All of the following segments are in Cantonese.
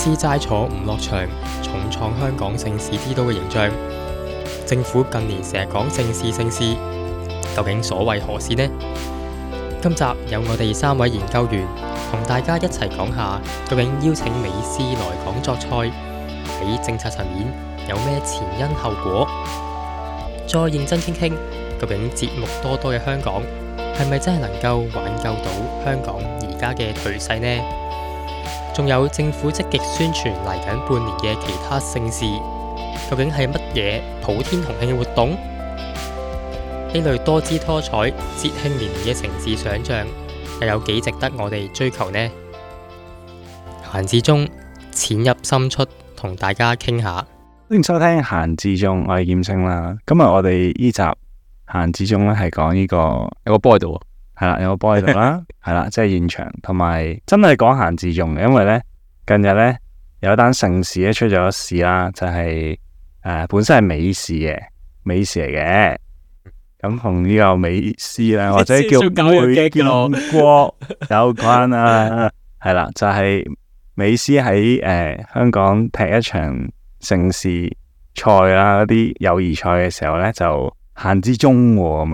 斯齋坐唔落場，重創香港城市之都嘅形象。政府近年成日講盛事，究竟所謂何事呢？今集有我哋3位研究員同大家一齊講下，究竟邀請美斯來港作賽喺政策層面有咩前因後果？再認真傾傾，究竟節目多多嘅香港係咪真係能夠挽救到香港而家嘅頹勢呢？仲有政府積極宣傳嚟緊半年嘅其他盛事，究竟係乜嘢普天同慶嘅活動？呢類多姿多彩、節慶連連嘅城市想像，又有幾值得我哋追求呢？閒至中淺入深出，同大家傾下。 歡迎收聽閒至中，我係劍星啦。今日我哋呢集閒至中咧係講呢個有個波喺度， 係啦，有個波喺度啦，係啦，即係現場，同埋真係講閒至中嘅，因為咧近日咧有一單盛事咧出咗事啦，就係本身係美事嚟嘅。咁同呢個美斯咧，或者叫梅建國有關啊，係啦，就係美斯喺香港踢一場盛事賽啦，嗰啲友誼賽嘅時候咧，就閒至中咁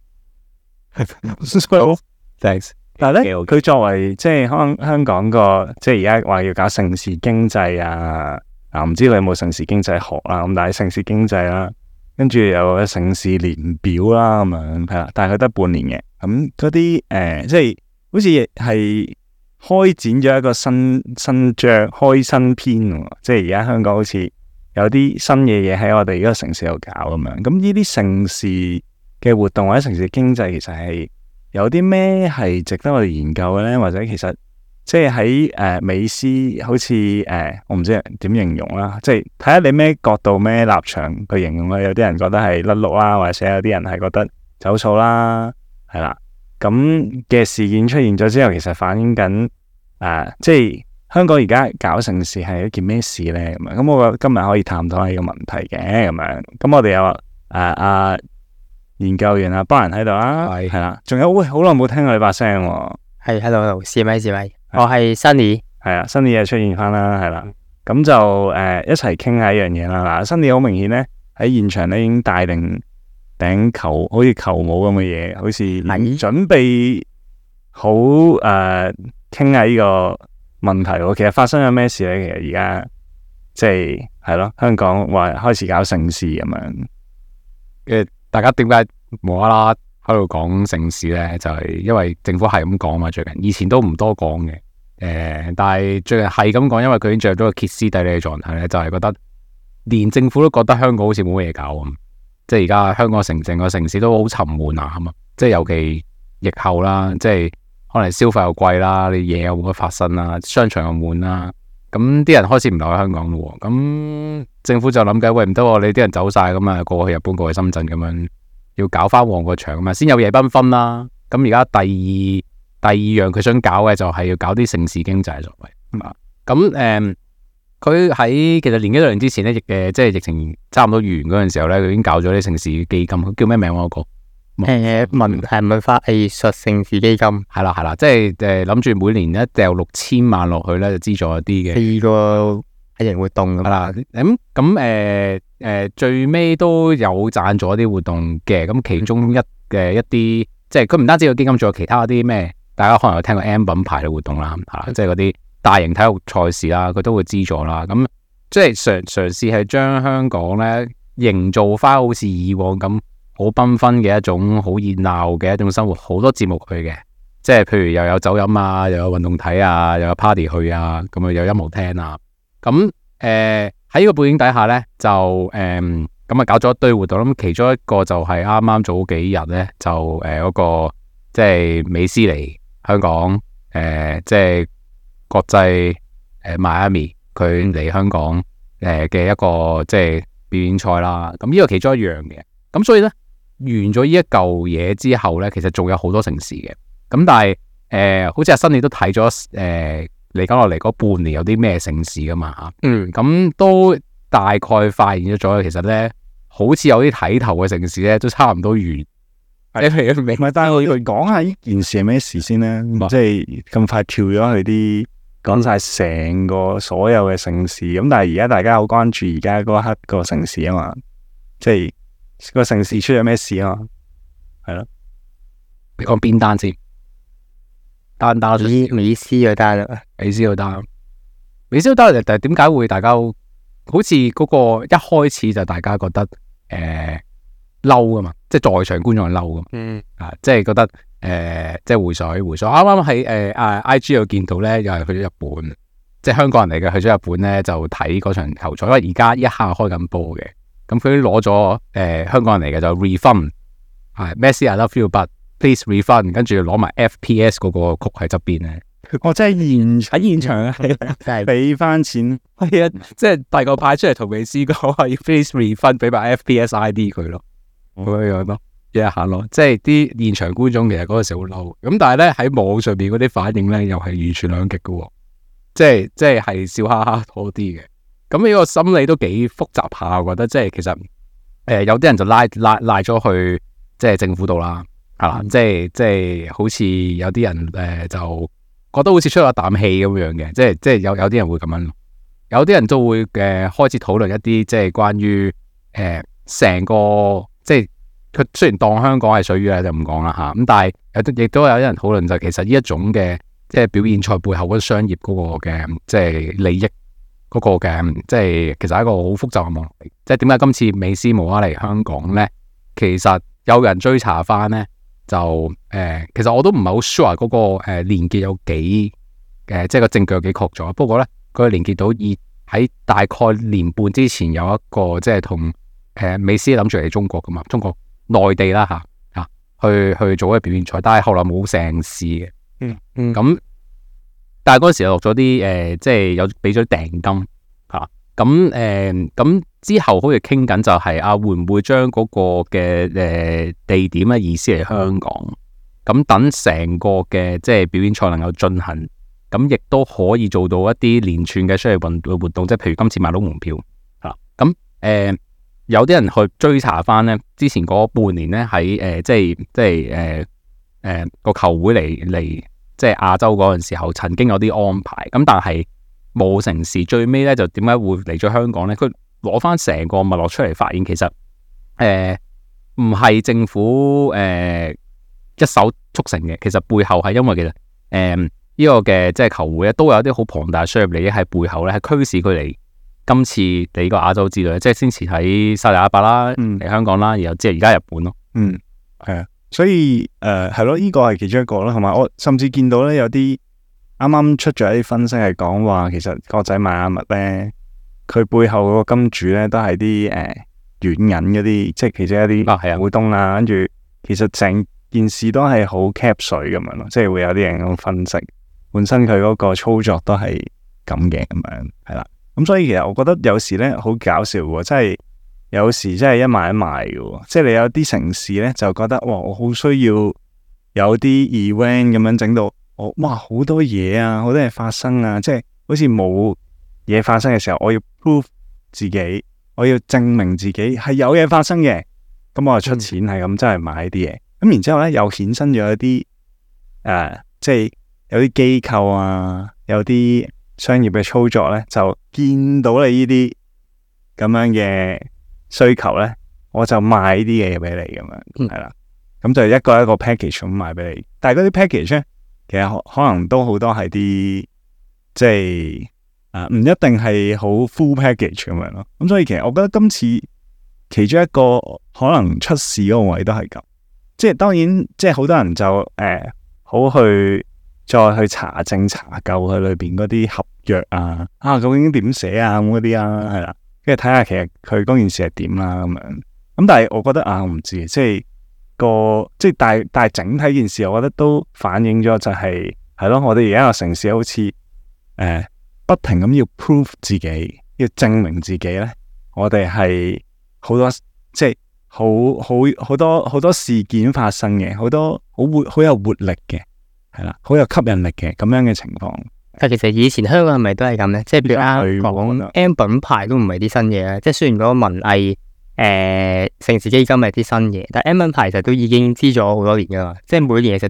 樣。Thanks。但係咧，佢作為即係可能香港個即係而家話要搞盛事經濟啊，唔知佢有冇盛事經濟學啦，咁但係盛事經濟啦。跟住有個盛事年表啦，咁樣係啦，但係佢得半年嘅，咁嗰啲即係好似係開展咗一個新章，開新篇喎，即係而家香港好似有啲新嘅嘢喺我哋呢個城市度搞咁樣。咁呢啲盛事嘅活動或者城市經濟，其實係有啲咩係值得我哋研究嘅咧？或者其實即係喺美斯好似我唔知點形容啦，即係睇下你咩角度咩立場去形容啦。有啲人覺得係甩碌啦，或者有啲人係覺得走數啦，係啦。咁嘅事件出現咗之後，其實反映緊即係香港而家搞盛事係一件咩事咧？咁樣，咁我覺得今日可以探討下呢個問題嘅咁樣。咁我哋有研究員阿Brian喺度啦，係啦，仲有好耐冇聽過你把聲喎。 係，hello，試咪。我係 Sunny， 係啊，Sunny 又出現翻啦，係啦，咁就一齊傾下一樣嘢啦。嗱，Sunny好明顯咧喺現場咧已經帶定頂球，好似球帽咁嘅嘢，好似準備好傾下呢個問題喎。其實發生咗咩事咧？其實而家即係咯，香港話開始搞盛事咁樣， 大家點解無啦啦喺度講盛事咧？就係因為政府係咁講嘛，最近以前都唔多講嘅。但係最近係咁講，因為佢已經進入咗個歇斯底里嘅狀態咧，就係覺得連政府都覺得香港好似冇乜嘢搞咁，即係而家香港成個城市都好沉悶啊，咁啊，即係尤其疫後啦，即係可能消費又貴啦，你嘢又冇乜發生啦，商場又悶啦，咁啲人開始唔留喺香港咯，咁政府就諗緊，喂，唔得，你啲人走晒咁啊，過去日本，過去深圳咁樣，要搞翻旺個場啊嘛，先有夜繽紛啦。咁而家第二樣佢想搞嘅就係要搞啲盛事經濟作為咁佢喺其實年幾兩年之前咧，即係疫情差唔多完嗰陣時候咧，佢已經搞咗啲盛事基金，佢叫咩名嗰個？ 文化藝術盛事基金， 係啦，即係諗住每年咧掉6000萬落去咧，就資助一啲嘅 4個大型活動咁啦。咁最尾都有贊助一啲活動嘅，咁其中一啲即係佢唔單止有基金，仲有其他啲咩？大家可能有聽過 M 品牌嘅活動啦，即係嗰啲大型體育賽事啦，佢都會資助啦。咁即係嘗試係將香港咧營造翻好似以往咁好繽紛嘅一種好熱鬧嘅一種生活，好多節目去嘅，即係譬如又有酒飲啊，又有運動睇啊，又有 party 去啊，咁啊有音樂聽啊。咁喺呢個背景底下咧，就咁啊搞咗一堆活動。咁其中一個就係啱啱早幾日咧，就嗰個即係美斯嚟香港，即係國際Miami 佢嚟香港嘅一個即係表演賽啦。咁呢個其中一樣嘅。咁所以咧完咗呢一嚿嘢之後咧，其實仲有好多盛事嘅。咁但係好似阿Sunny都睇咗嚟緊落嚟嗰半年有啲咩盛事噶嘛嚇。咁都大概發現咗，其實咧好似有啲睇頭嘅盛事咧都差唔多完。你明唔明？ 唔係，但係我講下呢件事係咩事先咧？即係咁快跳咗去啲講晒成個所有嘅城市。咁但係而家大家好關注而家嗰一刻個城市啊嘛，即係個城市出咗咩事啊嘛，係咯。 你講邊單先？單出美斯嗰單啊， 美斯嗰單，但係點解會大家好似嗰個一開始就大家覺得嬲噶嘛？即係在場觀眾係嬲噶嘛？即係覺得即係回水。啱啱喺IG 度見到咧，又係去咗日本，即係香港人嚟嘅，去咗日本咧就睇嗰場球賽，因為而家一下開緊波嘅，咁佢攞咗香港人嚟嘅就 refund， 係 Messi I love you but please refund， 跟住攞埋 FPS 嗰個曲喺側邊咧。 我真係喺現場啊， 係俾翻錢， 係啊，即係遞個牌出嚟同美斯講話要 please refund， 俾埋 FPS ID 佢咯，咁樣咯，一下咯，即係啲現場觀眾其實嗰個時好嬲，咁但係咧喺網上邊嗰啲反應咧又係完全兩極嘅，即係笑哈哈多啲嘅，咁呢個心理都幾複雜下，我覺得即係其實有啲人就賴咗去即係政府度啦，係啦，即係好似有啲人就覺得好似出咗一啖氣咁樣嘅，即係有啲人會咁樣，有啲人都會開始討論一啲即係關於成個即係佢雖然當香港係水魚就唔講啦嚇，咁但係亦都有啲人討論就其實呢一種嘅即係表演賽背後嗰商業嗰個嘅即係利益嗰個嘅即係其實係一個好複雜嘅網絡，即係點解今次美斯無啦啦嚟香港咧？其實有人追查翻咧。就其實我都唔係好 sure 嗰個連結有幾即係個證據有幾確咗。不過咧，佢連結到喺大概年半之前有一個即係同美斯諗住嚟中國噶嘛，中國內地啦嚇去做一個表演賽，但係後來冇成事嘅。咁但係嗰陣時又落咗啲即係有俾咗訂金嚇。咁之後好似傾緊就係會唔會將嗰個嘅地點咧移師嚟香港，咁等成個嘅即係表演賽能夠進行，咁亦都可以做到一啲連串嘅商業活動，即係譬如今次買到門票嚇。咁有啲人去追查翻咧，之前嗰半年咧喺即係個球會嚟即係亞洲嗰陣時候，曾經有啲安排，咁但係冇成事，最尾咧就點解會嚟咗香港咧？佢攞翻成個脈絡出嚟，發現其實唔係政府一手促成嘅，其實背後係因為其實呢個嘅即係球會咧都有一啲好龐大嘅商業利益喺背後咧，係驅使佢嚟今次嚟呢個亞洲之旅，即係先前喺沙特阿拉伯啦，嚟香港啦，然後即係而家日本咯。 係啊，所以係咯，呢個係其中一個啦，同埋我甚至見到咧有啲啱啱出咗一啲分析係講話，其實國際邁阿密咧。佢背後嗰個金主咧，都係啲軟銀嗰啲，即係其中一啲股東啦。跟住其實成件事都係好 cap 水咁樣咯，即係會有啲人咁分析，本身佢嗰個操作都係咁嘅咁樣，係啦。咁所以其實我覺得有時咧好搞笑喎，即係有時真係一買一賣嘅，即係你有啲城市咧就覺得哇，我好需要有啲 event 咁樣整到哇好多嘢啊，好多嘢發生啊，即係好似冇嘢發生嘅時候，我要 prove 自己，我要證明自己係有嘢發生嘅，咁我就出錢係咁真係買啲嘢，咁然之後咧又衍生咗一啲即係有啲機構啊，有啲商業嘅操作咧，就見到你呢啲咁樣嘅需求咧，我就賣呢啲嘢俾你咁樣，係啦，咁就一個一個 package 咁賣俾你，但係嗰啲 package 咧，其實可能都好多係啲即係。唔一定係好 full package 咁樣咯，咁所以其實我覺得今次其中一個可能出事嗰個位都係咁，即係當然即係好多人就好去再去查證查究佢裏邊嗰啲合約究竟點寫咁嗰啲係啦，跟住睇下其實佢嗰件事係點啦咁樣，咁但係我覺得我唔知，即係但係整體件事，我覺得都反映咗就係咯，我哋而家個城市好似不停咁要 prove 自己，要證明自己咧，我哋係好多即係好多事件發生嘅，好多好有活力嘅，係啦，好有吸引力嘅咁樣嘅情況。 但其實以前香港係咪都係咁咧？即係譬如講 M 品牌都唔係啲新嘢啦，即係雖然嗰個文藝盛事基金係啲新嘢，但係 M 品牌其實都已經知咗好多年噶啦，即係每年其實都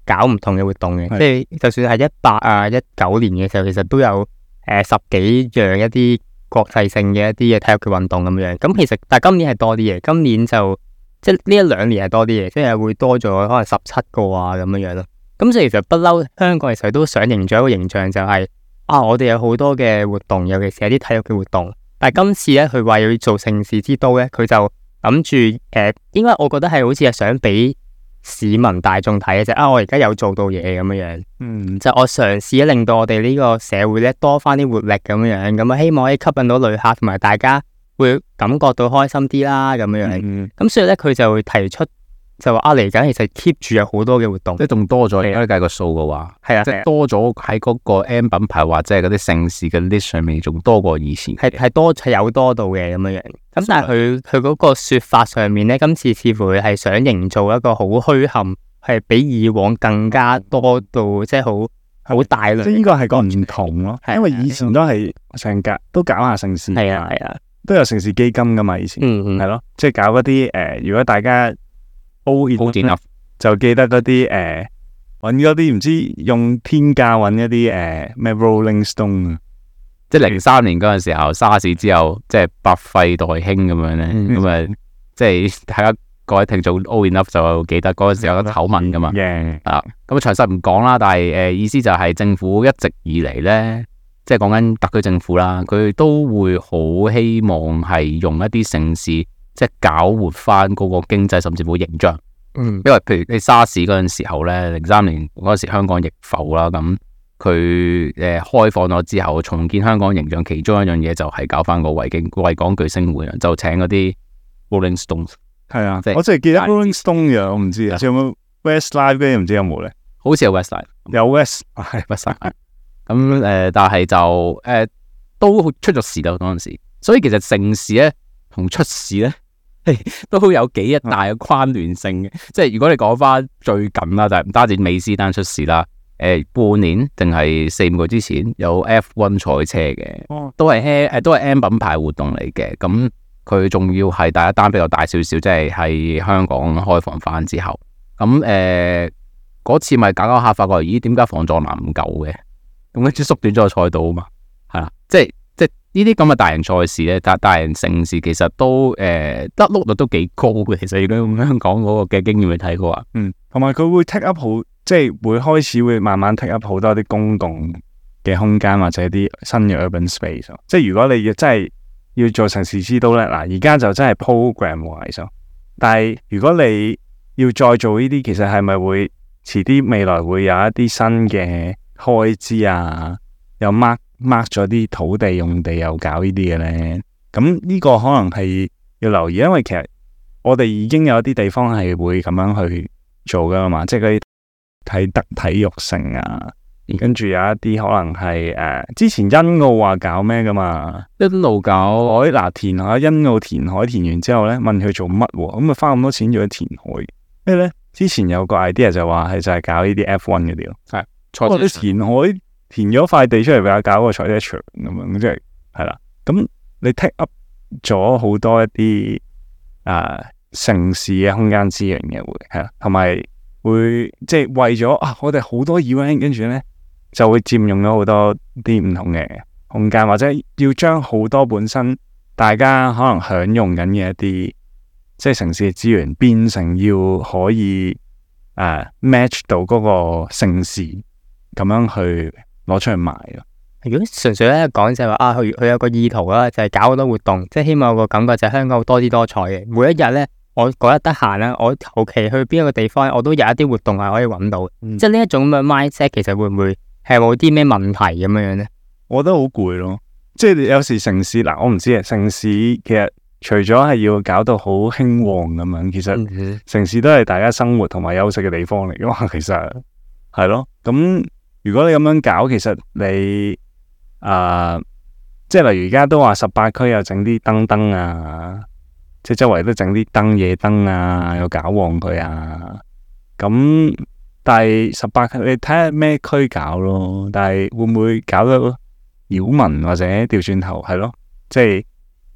搞唔同嘅活動嘅， 係即係就算係18啊、19年嘅時候，其實都有十幾樣一啲國際性嘅一啲嘅體育嘅運動咁樣。咁其實但係今年係多啲嘅，今年就即係呢1-2年係多啲嘅，即係會多咗可能17個啊咁樣咯。咁所以其實不嬲香港其實都想營造一個形象，就係我哋有好多嘅活動，尤其是係啲體育嘅活動。但係今次咧，佢話要做盛事之都咧，佢就諗住應該我覺得係好似係想俾市民大眾睇嘅啫。我而家有做到嘢咁樣樣，就我嘗試令到我哋呢個社會咧多翻啲活力咁樣樣，咁希望可以吸引到旅客同埋大家會感覺到開心啲啦咁樣樣。咁所以咧，佢就會提出就話嚟緊其實 keep 住有好多嘅活動， 即係仲多咗。而家計個數嘅話， 係啊， 即係多咗喺嗰個 M 品牌或者係嗰啲盛事嘅 list 上面，仲多過以前。 係有多到嘅咁樣樣。咁但係佢嗰個說法上面咧，今次似乎係想營造一個好虛冚，係比以往更加多到即係好大量。 即係呢個係個唔同咯，因為以前都係成格都搞下盛事， 係啊， 都有盛事基金噶嘛，以前係咯，即係搞嗰啲如果大家 all enough 就記得嗰啲揾嗰啲唔知用天價揾一啲咩 Rolling Stone 啊， 即係03年嗰陣時候沙士之後，即係百廢待興咁樣咧，咁即係大家各位聽眾 all enough 就記得嗰陣時候有個醜聞噶嘛，咁詳細唔講啦，但係意思就係政府一直以嚟咧，即係講緊特區政府啦，佢都會好希望係用一啲盛事，即係搞活翻嗰個經濟，甚至乎形象。因為譬如你沙士嗰陣時候咧，03年嗰陣時香港疫埠啦，咁佢開放咗之後，重建香港形象，其中一樣嘢就係搞翻個維港巨星會，就請嗰啲 Rolling Stones。 係啊，我淨係記得 Rolling Stone 嘅，我唔知啊，仲有冇 Westlife 咧？唔知有冇咧？ 好似有 Westlife， 有 Westlife。 咁但係就都出咗事啦嗰陣時，所以其實盛事咧同出事咧都有幾大嘅關聯性嘅。即係如果你講翻最近啦，就係唔單止美斯丹出事啦，半年定係4-5個之前有 F1 賽車嘅，都係 M 品牌活動嚟嘅。咁佢仲要係第一單比較大少少，即係喺香港開放翻之後，咁嗰次咪搞下發覺，咦點解防撞欄唔夠嘅？咁跟住縮短咗個賽道啊嘛，係啦，即係呢啲咁嘅大型賽事咧，大型盛事其實都得碌率都幾高嘅。其實如果用香港嗰個嘅經驗去睇嘅話， 同埋佢會 take up 好，即係會開始會慢慢 take up 好多啲公共嘅空間或者啲新嘅 urban space。即係如果你真係要做盛事之都咧，嗱而家就真係 program wise，但係如果你要再做呢啲，其實係咪會遲啲未來會有一啲新嘅開支啊？又 mark 咗啲土地用地又搞呢啲嘅咧？咁呢個可能係要留意，因為其實我哋已經有一啲地方係會咁樣去做噶嘛，即係嗰啲啟德體育城啊，跟住有一啲可能係之前欣澳話搞咩噶嘛， 一路搞填海，欣澳填海填完之後咧，問佢做乜喎？咁啊花咁多錢做填海，跟住咧之前有個 idea 就話係就係搞呢啲 F1 嗰啲咯，係你填海填咗塊地出嚟，俾佢搞個賽車場咁樣，即係係啦。咁你 take up 咗好多一啲城市嘅空間資源嘅會係啦，同埋會即係為咗我哋好多 event，跟住咧就會佔用咗好多啲唔同嘅空間，或者要將好多本身大家可能享用緊嘅一啲即係城市嘅資源，變成要可以match 到嗰個城市咁樣去攞出去賣咯。 如果純粹咧講就係話佢有個意圖啦，就係搞好多活動，即係希望有個感覺就係香港多姿多彩嘅。每一日咧，我嗰日得閒啦，我求其去邊一個地方，我都有一啲活動係可以揾到。即係呢一種咁嘅 mindset，其實會唔會係冇啲咩問題咁樣咧？ 我覺得好攰咯，即係有時城市我唔知啊。城市其實除咗係要搞到好興旺咁樣，其實城市都係大家生活同埋休息嘅地方嚟噶嘛。其實係咯，咁如果你咁樣搞，其實你即係例如而家都話18區又整啲燈啊，即係周圍都整啲燈夜燈啊，又搞旺佢啊。咁但係18區你睇下咩區搞咯，但係會唔會搞到擾民或者調轉頭係咯？即係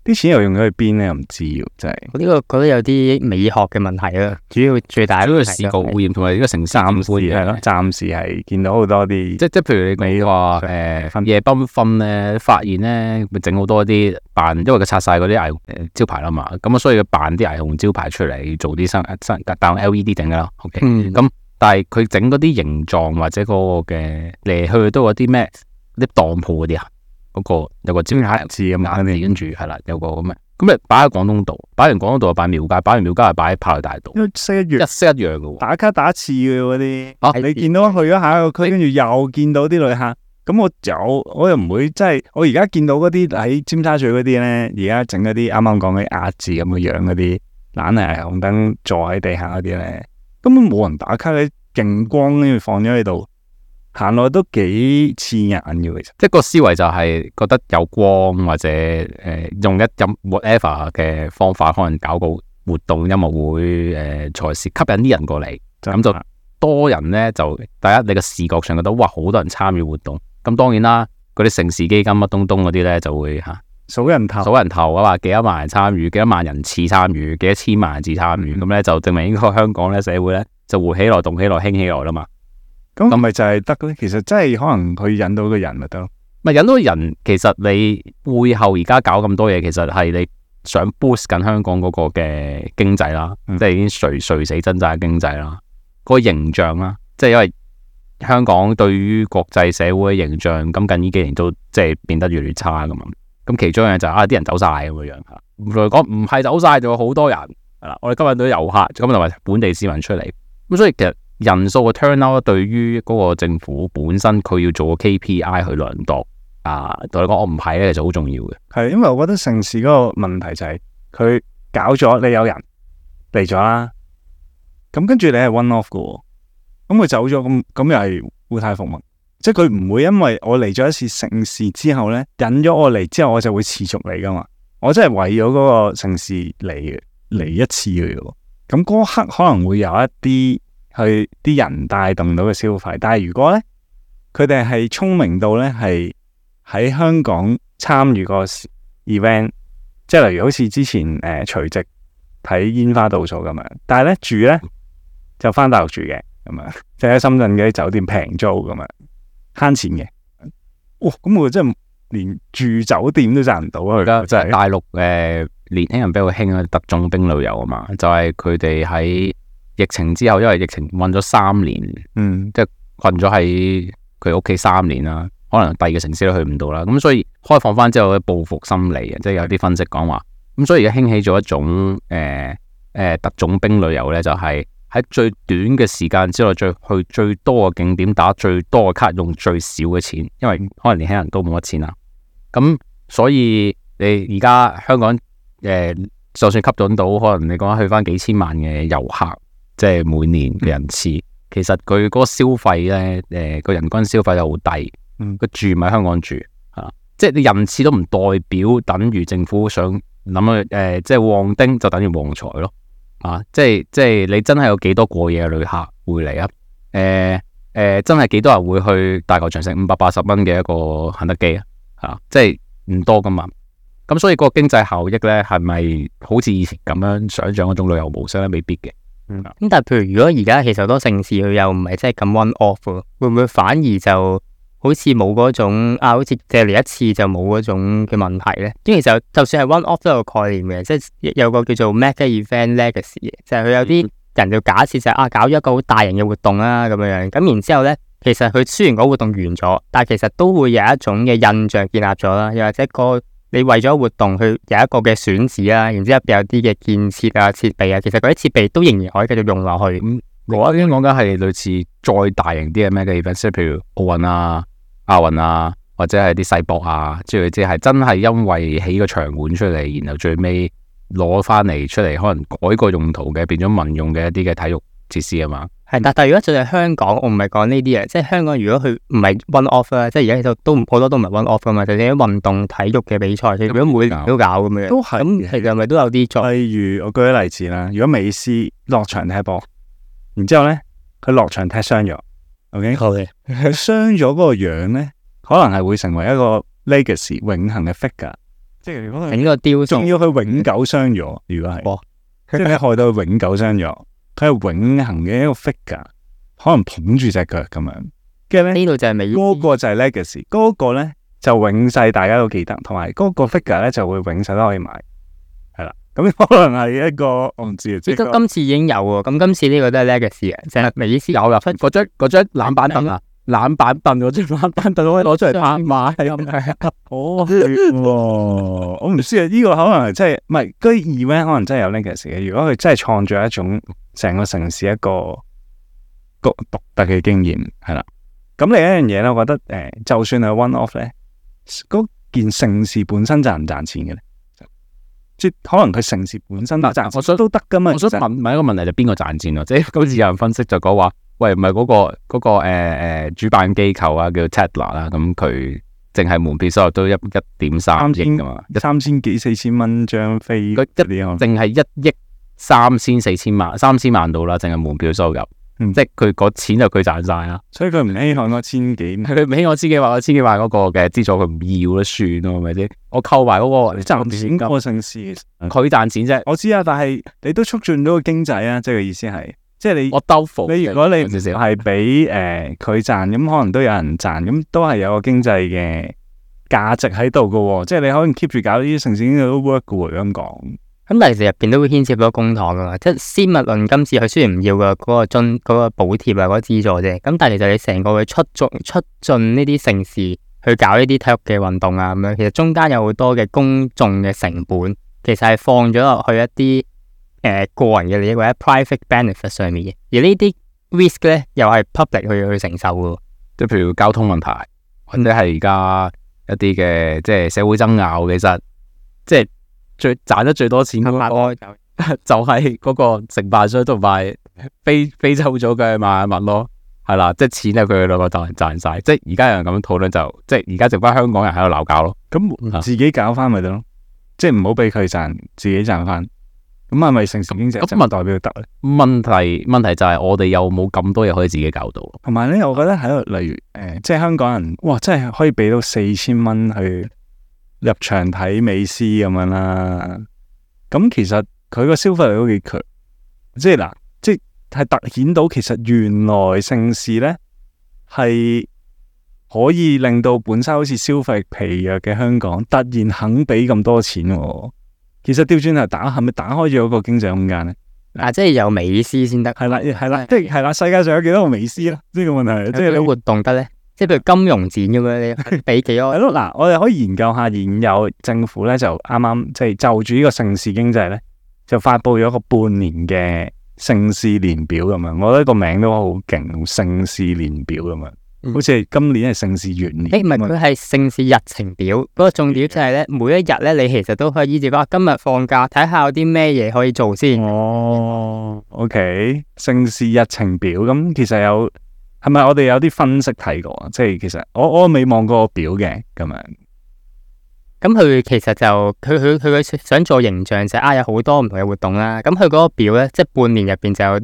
啲錢又用咗去邊咧？又唔知喎，真係。 我呢個覺得有啲美學嘅問題啦，主要最大主要嘅係視覺污染同埋呢個城市暫時係咯，暫時係見到好多啲， 即譬如你話夜繽紛咧，發現咧會整好多啲扮，因為佢拆晒嗰啲霓虹招牌啦嘛，咁啊所以佢扮啲霓虹招牌出嚟做啲新但 LED 整噶啦，OK，咁但係佢整嗰啲形狀或者嗰個嘅嚟去都有啲咩啲當鋪嗰啲啊，嗰個有個招牌字咁樣，跟住係啦有個咁嘅，咁你擺喺廣東道，擺完廣東道就擺廟街，擺完廟街就擺喺炮台大道， 一式一樣， 一式一樣嘅喎。 打卡打一次嘅嗰啲。 啊你見到去咗下一個區，跟住又見到啲旅客，咁我又唔會即係我而家見到嗰啲喺尖沙咀嗰啲咧，而家整嗰啲啱啱講嘅壓字咁嘅樣嗰啲，懶係紅燈坐喺地下嗰啲咧，根本冇人打卡咧，勁光跟住放咗喺度，行落都幾刺眼嘅其實。 即係個思維就係覺得有光或者用whatever 嘅方法，可能搞個活動音樂會賽事，吸引啲人過嚟，咁就多人咧就第一你個視覺上覺得哇好多人參與活動，咁當然啦嗰啲盛事基金乜東東嗰啲咧就會數人頭啊話幾多萬人參與，幾多萬人次參與，幾多千萬人次參與，咁咧就證明呢個香港咧社會咧就活起來、動起來、興起來啦嘛。 咁咪就係得咧？其實真係可能佢引到個人咪得咯。 咪引到人，其實你背後而家搞咁多嘢，其實係你想 boost 緊香港嗰個嘅經濟啦，即係已經垂死掙扎嘅經濟啦。個形象啦，即係因為香港對於國際社會嘅形象，咁近呢幾年都即係變得越嚟越差噶嘛。咁其中一樣就係啲人走晒咁樣嚇。嚟講唔係走晒，仲有好多人係啦。我哋今日都有遊客，咁同埋本地市民出嚟。咁所以其實人數嘅 turnout 對於嗰個政府本身佢要做個 KPI 去量度對你講我唔係咧，其實好重要嘅。 係因為我覺得城市嗰個問題就係佢搞咗，你有人嚟咗啦。咁跟住你係 one off 嘅喎，咁佢走咗，咁又係故態復萌，即係佢唔會因為我嚟咗一次盛事之後咧，引咗我嚟之後，我就會持續嚟噶嘛。我真係為咗嗰個盛事嚟一次嘅喎，咁嗰刻可能會有一啲去啲人帶動到嘅消費，但係如果咧佢哋係聰明到咧係喺香港參與個 event， 即係例如好似之前除夕睇煙花倒數咁樣，但係咧住咧。就翻大陸住嘅咁樣，就喺深圳嘅啲酒店平租咁樣慳錢嘅。哇！咁我真係連住酒店都賺唔到啊！而家真係大陸年輕人比較興特種兵旅遊啊嘛，就係佢哋喺疫情之後，因為疫情困咗3年，即係困咗喺佢屋企3年啦，可能第二個城市都去唔到啦。咁所以開放翻之後嘅報復心理啊，即係有啲分析講話，咁所以而家興起咗一種特種兵旅遊咧，就係喺最短嘅時間之內，去最多嘅景點，打最多嘅卡，用最少嘅錢，因為可能年輕人都冇乜錢啦。咁所以你而家香港就算吸引到，可能你講去翻幾千萬嘅遊客，即係每年嘅人次，其實佢嗰個消費咧，個人均消費又好低，佢住咪香港住即係你人次都唔代表等於政府想諗即係旺丁就等於旺財咯。即係你真係有幾多過夜嘅旅客會嚟啊？真係幾多人會去大球場食580蚊嘅一個肯德基啊？即係唔多噶嘛。咁所以個經濟效益咧，係咪好似以前咁樣想象嗰種旅遊模式咧？未必嘅。 咁但係譬如如果而家其實好多城市佢又唔係真係咁 one off 喎，會唔會反而就好似冇嗰種好似借嚟一次就冇嗰種嘅問題咧？因為其實就算係 one off 都有個概念嘅，即係有個叫做 mega event legacy 嘅，就係佢有啲人就假設就係搞咗一個好大型嘅活動啦咁樣，咁然之後咧，其實佢雖然嗰個活動完咗，但係其實都會有一種嘅印象建立咗啦，又或者你為咗活動去有一個嘅選址啦，然之後有啲嘅建設啊、設備啊，其實嗰啲設備都仍然可以繼續用落去。 我已經講緊係類似再大型啲嘅 mega event， 即係譬如奧運啊、亞運啊，或者係啲世博啊，即係真係因為起個場館出嚟，然後最尾攞翻嚟出嚟，可能改個用途嘅，變咗民用嘅一啲嘅體育設施啊嘛。 係，但係如果就係香港，我唔係講呢啲嘢，即係香港如果佢唔係 one off 啦，即係而家其實都好多都唔係 one off 噶嘛，就係啲運動體育嘅比賽，如果每年都搞咁樣， 都係咁其實係咪都有啲作？ 例如我舉個例子啦，如果美斯落場踢波，然之後咧佢落場踢傷咗 ，OK， 佢傷咗嗰個樣咧，可能係會成為一個 legacy 永恆嘅 figure， 即係如果整個雕塑仲要佢永久傷咗，如果係， 哇即係你害到佢永久傷咗，佢係永恆嘅一個 figure，可能捧住隻腳咁樣，跟住咧呢度就係美嗰個就係 legacy，嗰個咧就永世大家都記得，同埋嗰個 figure 咧就會永世都可以買，係啦，咁可能係一個我唔知啊，即係今次已經有喎，咁今次呢個都係 legacy 啊，就係美斯有啦，嗰張冷板凳啊，冷板凳嗰張冷板凳可以攞出嚟拍賣咁。 哦，我唔知啊，呢個可能係真係唔係嗰啲 event 可能真係有 legacy 嘅。如果佢真係創造一種成個城市一個獨特嘅經驗，係啦。咁另一樣嘢咧，我覺得就算係 one off 咧，嗰件盛事本身賺唔賺錢嘅咧？即係可能佢盛事本身賺我想都得噶嘛。 我想其實問一個問題，就邊個賺錢咯？即係今次有人分析就講話，喂，唔係嗰個主辦機構啊，叫 Tatler 啦，咁佢淨係門票收入都1.3億噶嘛 ，3000幾4000蚊張飛嗰啲啊， 淨係1億3000萬到啦，淨係門票收入。即係佢嗰錢就佢賺晒啦， 所以佢唔稀罕嗰千幾， 佢唔起我千幾萬嗰個嘅資助佢唔要都算咯，係咪先？我扣埋嗰個你賺錢嗰個盛事， 佢賺錢啫。 我知啊，但係你都促進到個經濟啊，即係個意思係，即係你我兜貨。 你如果你係俾佢賺，咁可能都有人賺，咁都係有個經濟嘅價值喺度噶，即係你可能 keep 住搞呢啲城市經濟都 work 噶喎，咁講。 咁但係其實入邊都會牽涉到公帑噶嘛，即係先勿論今次佢雖然唔要嘅嗰個嗰個補貼啊，嗰個資助啫，咁但係其實你成個去促進呢啲城市去搞呢啲體育嘅運動啊咁樣，其實中間有好多嘅公眾嘅成本，其實係放咗落去一啲個人嘅利益或者 private benefit 上面嘅，而呢啲 risk 咧又係 public 去承受嘅， 即係譬如交通問題，或者係而家一啲嘅即係社會爭拗，其實即係。賺得最多錢嗰個就係嗰個承辦商同埋飛走咗嘅萬物咯，係啦，即係錢係佢哋兩個賺晒，即係而家有人咁樣討論就，即係而家剩翻香港人喺度鬧交咯， 咁自己搞翻咪得咯，即係唔好俾佢賺，自己賺翻，咁係咪城市經濟咁咪代表得咧？ 問題就係我哋又冇咁多嘢可以自己搞到， 同埋咧，我覺得喺度例如即係香港人，哇，真係可以俾到4000蚊去入場睇美斯咁樣啦，咁其實佢個消費力都幾強，即係嗱，即係凸顯到其實原來盛事咧係可以令到本身好似消費疲弱嘅香港突然肯俾咁多錢喎，其實調轉頭係咪打開咗嗰個經濟空間咧？ 即係有美斯先得， 係啦，即係啦，世界上有幾多個美斯啦？呢個問題，即係你活動得咧？即係譬如金融展咁樣，你俾幾多？ 係咯，嗱，我哋可以研究下現有政府咧，就啱啱即係就住呢個盛事經濟咧，就發布咗個半年嘅盛事年表咁樣。我覺得個名都好勁，盛事年表咁樣，好似係今年係盛事元年。 唔係，佢係盛事日程表。嗰個重點就係咧，每一日咧，你其實都可以依住今日放假，睇下有啲咩嘢可以做先。 哦，OK，盛事日程表咁，其實有。係咪我哋有啲分析睇過啊？即係其實我未望過個表嘅咁樣。 咁佢其實就佢想做形象就係有好多唔同嘅活動啦。咁佢嗰個表咧，即係半年入邊就有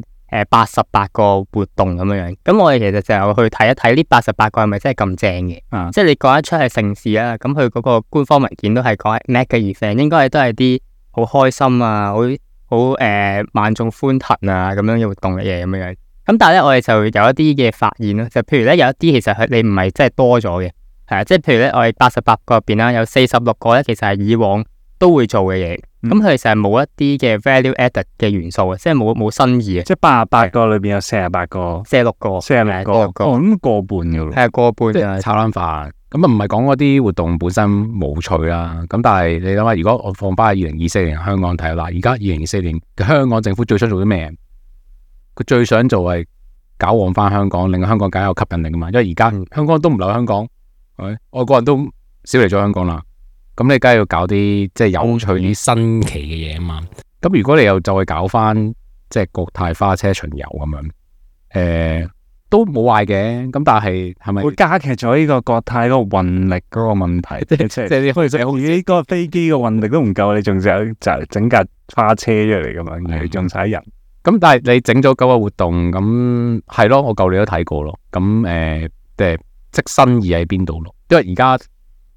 88個活動咁樣樣。咁我哋其實就有去睇一睇呢88個係咪真係咁正嘅？即係你講得出係盛事啦。咁佢嗰個官方文件都係講 mega event，應該都係啲好開心啊，好萬眾歡騰啊咁樣嘅活動嘅嘢咁樣樣。咁但係咧，我哋就有一啲嘅發現咯，就譬如咧有一啲其實你唔係真係多咗嘅，係啊，即係譬如咧我哋88個入邊啦，有46個咧其實係以往都會做嘅嘢，咁佢其實係冇一啲嘅 value added 嘅元素啊，即係冇新意嘅。 即係88個裏邊有48個 ，46個 ，46個，咁過半嘅咯， 係過半嘅炒冷飯。咁唔係講嗰啲活動本身冇趣啦，咁但係你諗下，如果我放翻喺2024年香港睇啦，而家2024年嘅香港政府最想做啲咩？佢最想做係搞旺翻香港，令香港更加有吸引力噶嘛。因為而家香港都唔留香港，係咪？外國人都少嚟咗香港啦。咁你梗係要搞啲即係有趣啲新奇嘅嘢啊嘛。咁如果你又再搞翻即係國泰花車巡遊咁樣，都冇壞嘅。咁但係係咪會加劇咗呢個國泰嗰個運力嗰個問題？即係你可以食好似呢個飛機嘅運力都唔夠，你仲就整架花車出嚟咁樣，你仲使人。 咁但係你整咗9個活動，咁係咯，我舊年都睇過咯。咁即係新意喺邊度咯？因為而家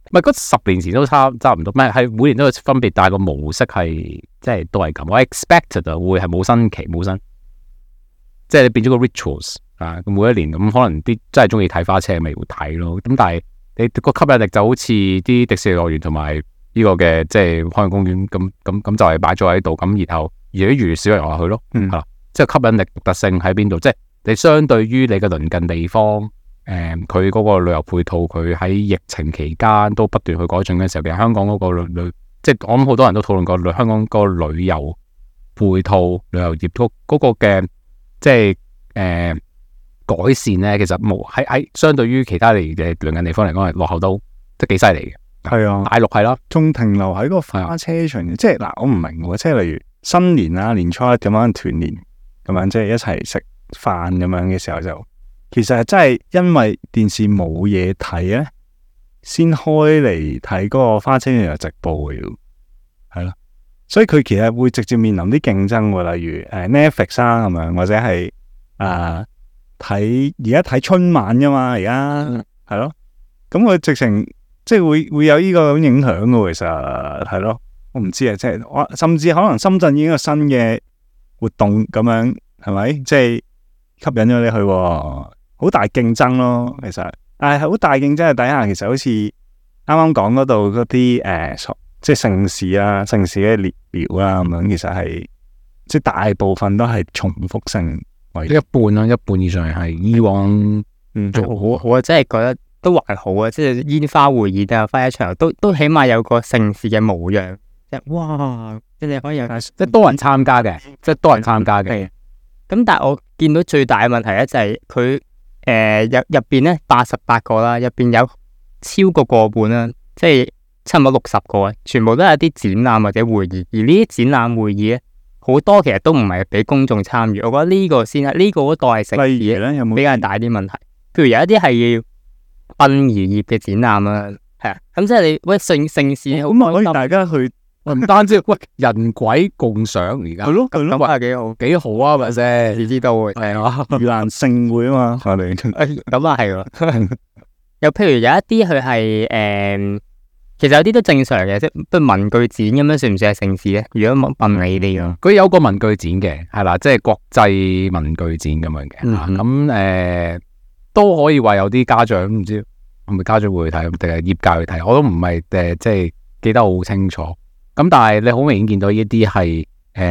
唔係嗰10年前都差唔多，咩係每年都有分別，但係個模式係即係都係咁。我 expected 啊會係冇新奇冇新，即係你變咗個 rituals 啊。咁每一年咁可能啲真係中意睇花車咪會睇咯。咁但係你個吸引力就好似啲迪士尼樂園同埋呢個嘅即係海洋公園咁就係擺咗喺度咁，然後越嚟越少人話去咯，係啦。即係吸引力獨特性喺邊度？即係你相對於你嘅鄰近地方。佢嗰個旅遊配套，佢喺疫情期間都不斷去改進嘅時候，其實香港嗰個即係我諗好多人都討論過香港嗰個旅遊配套、旅遊業嗰個嘅即係改善咧，其實冇喺相對於其他嚟嘅鄰近地方嚟講係落後都即係幾犀利嘅。 係啊， 大陸係啦， 仲停留喺個花車場，即係嗱，我唔明喎，即係例如新年啊、年初一咁樣團年咁樣，即係一齊食飯咁樣嘅時候就。其實係真係因為電視冇嘢睇咧，先開嚟睇嗰個花車嘅直播嘅，係咯。所以佢其實會直接面臨啲競爭喎，例如Netflix 啊咁樣，或者係睇而家睇春晚噶嘛，而家係咯。咁佢直情即係會有呢個影響嘅，其實係咯。我唔知啊，即係我甚至可能深圳已經有新嘅活動咁樣，係咪？即係吸引咗你去喎。好大競爭咯，其實，但係好大競爭嘅底下，其實好似啱啱講嗰度嗰啲即係盛事啊、盛事嘅列表啊咁樣，其實係即係大部分都係重複性為一半啦，一半以上係以往我真係覺得都還好啊，即係煙花匯演啊、花一場都起碼有個盛事嘅模樣，即係哇，即係你可以有即係多人參加嘅，即係多人參加嘅。 咁但係我見到最大嘅問題咧就係佢。入邊咧88個啦，入邊有超過個半啦，即係差唔多60個啊，全部都係一啲展覽或者會議，而呢啲展覽會議咧，好多其實都唔係俾公眾參與，我覺得呢個先係呢個嗰代係食例如咧有冇比較大啲問題，譬如有一啲係殯儀業嘅展覽啦，係啊，咁即係你喂盛事咁可以大家去。 唔單止喂人鬼共賞而家， 係咯， 咁係幾好啊，咪先？ 你知道會係啊， 盂蘭盛會啊嘛，我哋咁啊係喎。又譬如有一啲佢係其實有啲都正常嘅，即係不如文具展咁樣算唔算係盛事咧？如果問你呢樣， 佢有個文具展嘅，係啦，即係國際文具展咁樣嘅。咁都可以話有啲家長唔知係咪家長會去睇，定係業界去睇，我都唔係即係記得好清楚。咁但係你好明顯見到呢啲係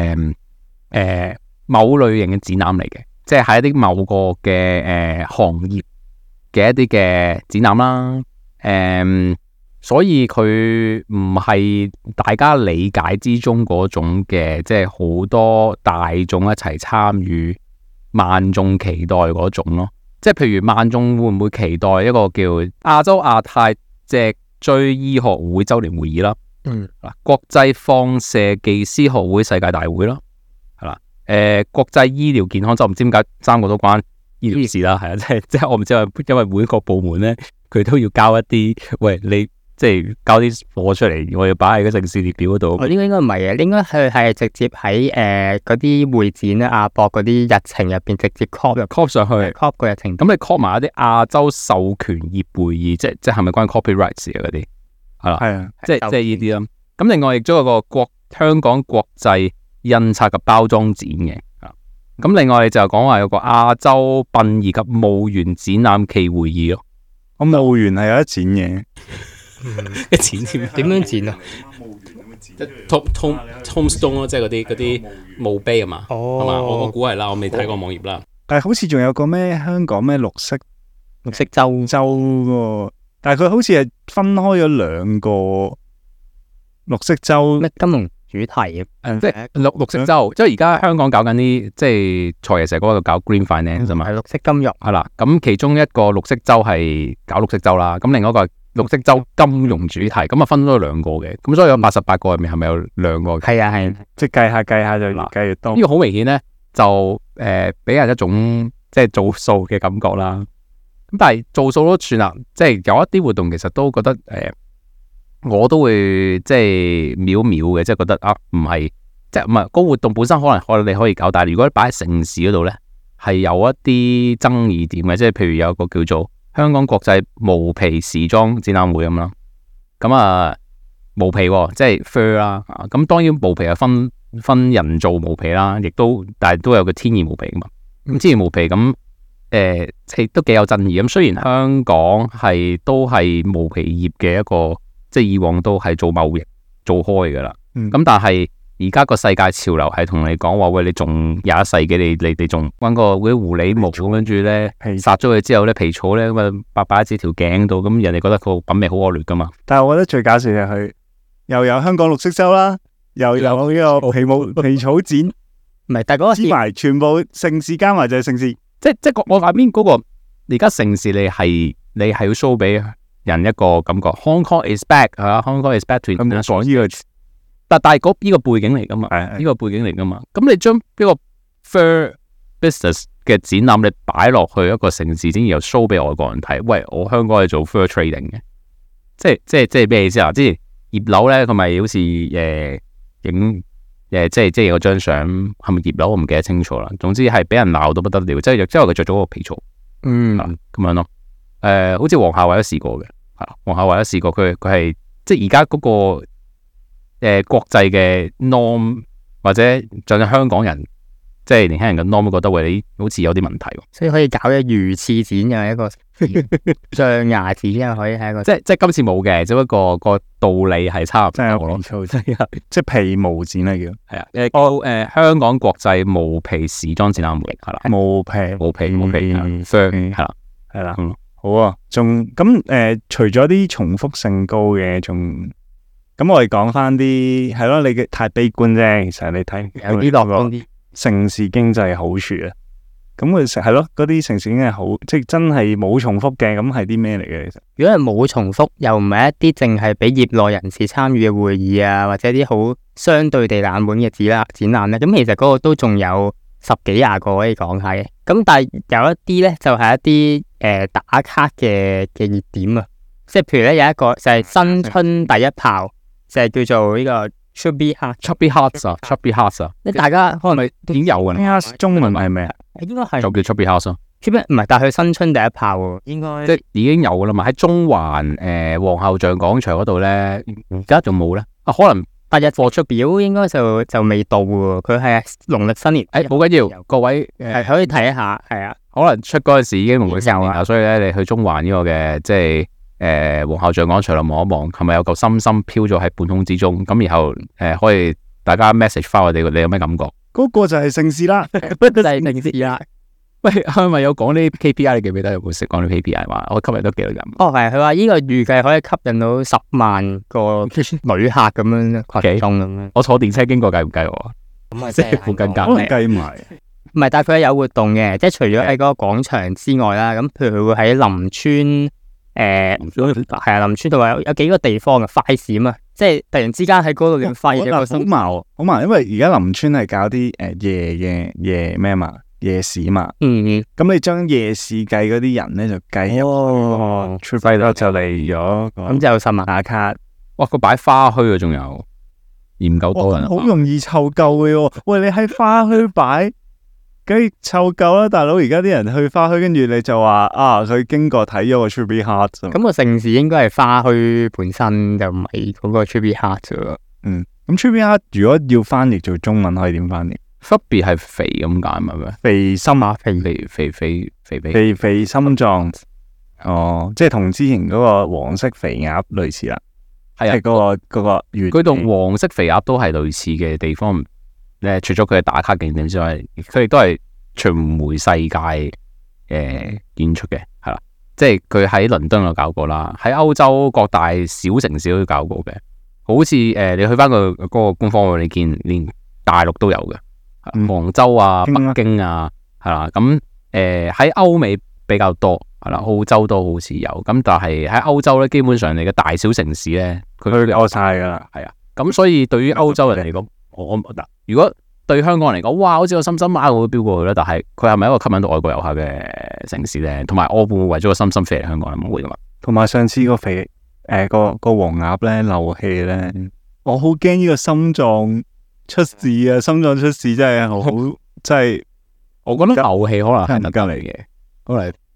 某類型嘅展覽嚟嘅，即係喺一啲某個嘅行業嘅一啲嘅展覽啦。所以佢唔係大家理解之中嗰種嘅，即係好多大眾一齊參與、萬眾期待嗰種咯。即係譬如萬眾會唔會期待一個叫亞洲亞太脊椎醫學會週年會議啦？國際放射技師學會世界大會啦，係啦，國際醫療健康周唔知點解3個都關醫療事啦，係啊，即係我唔知因為每一個部門咧，佢都要交一啲，喂，你即係交啲貨出嚟，我要擺喺個盛事列表嗰度。 呢個應該唔係嘅，應該係直接喺嗰啲會展咧、亞博嗰啲日程入邊直接 copy 上去 copy 個日程。 咁你 copy 埋一啲亞洲授權業會議，即係咪關 copyright 事啊嗰啲？係啦， 係啊， 即係呢啲啦。咁另外亦都有個香港國際印刷及包裝展嘅。咁另外就講話有個亞洲殯儀及墓園展覽暨會議咯。 我墓園係有得展嘅， 展點樣展啊 ？Tombstone 咯，即係嗰啲墓碑啊嘛，係嘛？我估係啦，我未睇過網頁啦。 但係好似仲有個咩香港咩綠色週喎，但係佢好似係分開咗2個綠色週咩金融主題嘅， 即係綠色週，即係而家香港搞緊啲，即係財爺成日嗰度搞 Green Finance 啊嘛， 係綠色金融係啦。咁其中一個綠色週係搞綠色週啦，咁另外一個係綠色週金融主題，咁啊分咗2個嘅，咁所以有88個入面係咪有2個？ 係啊係， 即係計下就越計越多。 呢個好明顯咧，就俾人一種即係做數嘅感覺啦。咁但係做數都算啦，即係有一啲活動其實都覺得我都會即係秒嘅，即係覺得啊，唔係即係唔係個活動本身可能你可以搞，但係如果擺喺城市嗰度咧，係有一啲爭議點嘅，即係譬如有個叫做香港國際毛皮時裝展覽會咁啦。 咁啊毛皮喎，即係 fur 啦。咁當然毛皮係分人造毛皮啦，亦都但係都有個天然毛皮噶嘛。咁天然毛皮咁即係都幾有爭議。咁雖然香港都係毛皮業嘅一個，即係以往都係做貿易做開噶啦。咁但係而家個世界潮流係同你講話，喂，你仲21世紀，你哋仲揾個嗰啲狐狸毛，跟住咧殺咗佢之後咧皮草咧咁啊擺喺自己條頸度，咁人哋覺得個品味好惡劣噶嘛。 但係我覺得最搞笑就係佢又有香港綠色州啦，又有呢個皮草展， 唔係，但係嗰個黐埋全部城市加埋就係城市。 即係我下邊嗰個而家城市你係要 show 俾人一個感覺 ，Hong Kong is back 係嘛 ，Hong Kong is back to 咁講呢個。 但係呢個背景嚟噶嘛，呢個背景嚟噶嘛。咁你將呢個 fur business 嘅展覽你擺落去一個城市，然後 show 俾外國人睇，喂，我香港係做 fur trading 嘅，即係咩意思啊？之前葉劉咧，佢咪好似影即係有張相係咪葉劉？我唔記得清楚啦。總之係俾人鬧到不得了，即係佢着咗個皮草，咁樣咯。好似黃夏蕙都試過嘅，係黃夏蕙都試過，佢係即係而家嗰個。國際嘅 norm 或者就算香港人，即係年輕人嘅 norm 覺得喂，你好似有啲問題喎， 所以可以搞嘅魚翅展又係一個象牙展又可以係一個， 即係今次冇嘅，只不過個道理係差唔多咯， 即係皮毛展嚟嘅， 係啊，香港國際毛皮時裝展覽會係啦，毛皮係啦， 好啊，仲咁除咗啲重複性高嘅，仲。咁我哋講翻啲係咯，你嘅太悲觀啫。其實你睇有啲樂觀啲城市經濟好處啊。咁佢係咯，嗰啲城市經濟好，即係真係冇重複嘅。咁係啲咩嚟嘅？其實如果係冇重複，又唔係一啲淨係俾業內人士參與嘅會議啊，或者啲好相對地冷門嘅展覽咧，咁其實嗰個都仲有10幾20個可以講下嘅。咁但係有一啲咧，就係一啲打卡嘅熱點啊。即係譬如咧有一個就係新春第一炮。就係叫做呢個 Chubby Hearts 啊！你大家可能已經有嘅啦。 中文係咩啊？ 應該係就叫 Chubby Hearts 咯。 Chubby 唔係，但係佢新春第一炮喎，應該即係已經有嘅啦嘛。喺中環皇后像廣場嗰度咧，而家仲冇咧。可能 8日貨出表應該就未到喎。佢係農曆新年。 好緊要，各位係可以睇一下，係啊。 可能出嗰陣時已經農曆新年啦，所以咧你去中環呢個嘅即係。皇后像廣場度望一望，係咪有嚿深深飄咗喺半空之中？咁然後可以大家 message 翻我哋，你有咩感覺？ 嗰個就係盛事啦， 就係盛事啦。 喂，係咪有講啲 KPI？你記唔記得有冇識講啲 KPI 話我吸引到幾多人？ 哦，係佢話呢個預計可以吸引到10萬個旅客咁樣群眾咁樣。 我坐電車經過計唔計我？ 咁啊， 即係附近隔離計埋。 唔係，但係佢有活動嘅，即係除咗喺嗰個廣場之外啦，咁譬如佢會喺林村。係啊，林村同埋有幾個地方嘅快閃啊，即係突然之間喺嗰度點發現一個好矛，因為而家林村係搞啲夜咩嘛，夜市嘛，咁你將夜市計嗰啲人咧就計入去，出費咗就嚟咗， 咁就10萬打卡， 哇！佢擺花墟啊，仲有唔夠多人， 好容易湊夠嘅喎，喂，你喺花墟擺。梗係湊夠啦，大佬！而家啲人去花墟，跟住你就話佢經過睇咗個 Chubby Hearts。 咁個盛事應該係花墟本身，就唔係嗰個 Chubby Hearts 喎。 咁 Chubby Hearts 如果要翻譯做中文，可以點翻譯 ？Chubby 係肥咁解咪咩？ 肥心啊，肥心臟。哦，即係同之前嗰個黃色肥鴨類似啦。係啊，嗰個佢同黃色肥鴨都係類似嘅地方。除咗佢嘅打卡景點之外，佢亦都係巡迴世界演出嘅，係啦，即係佢喺倫敦有搞過啦，喺歐洲各大小城市都搞過嘅，好似你去翻嗰個官方，你見連大陸都有嘅，杭州啊、北京啊，係啦，咁喺歐美比較多，係啦，澳洲都好似有，咁但係喺歐洲咧，基本上你嘅大小城市咧，佢都有晒噶啦， 係啊，咁所以對於歐洲人嚟講，如果對香港人嚟講，哇，好似個深深馬我都飆過去啦，但係佢係咪一個吸引到外國遊客嘅城市咧？同埋我會唔會為咗個深深飛嚟香港咧？唔會噶嘛。 同埋上次個肥個黃鴨咧漏氣咧，我好驚呢個心臟出事啊！心臟出事真係好，真係我覺得漏氣可能係特登嚟嘅，可能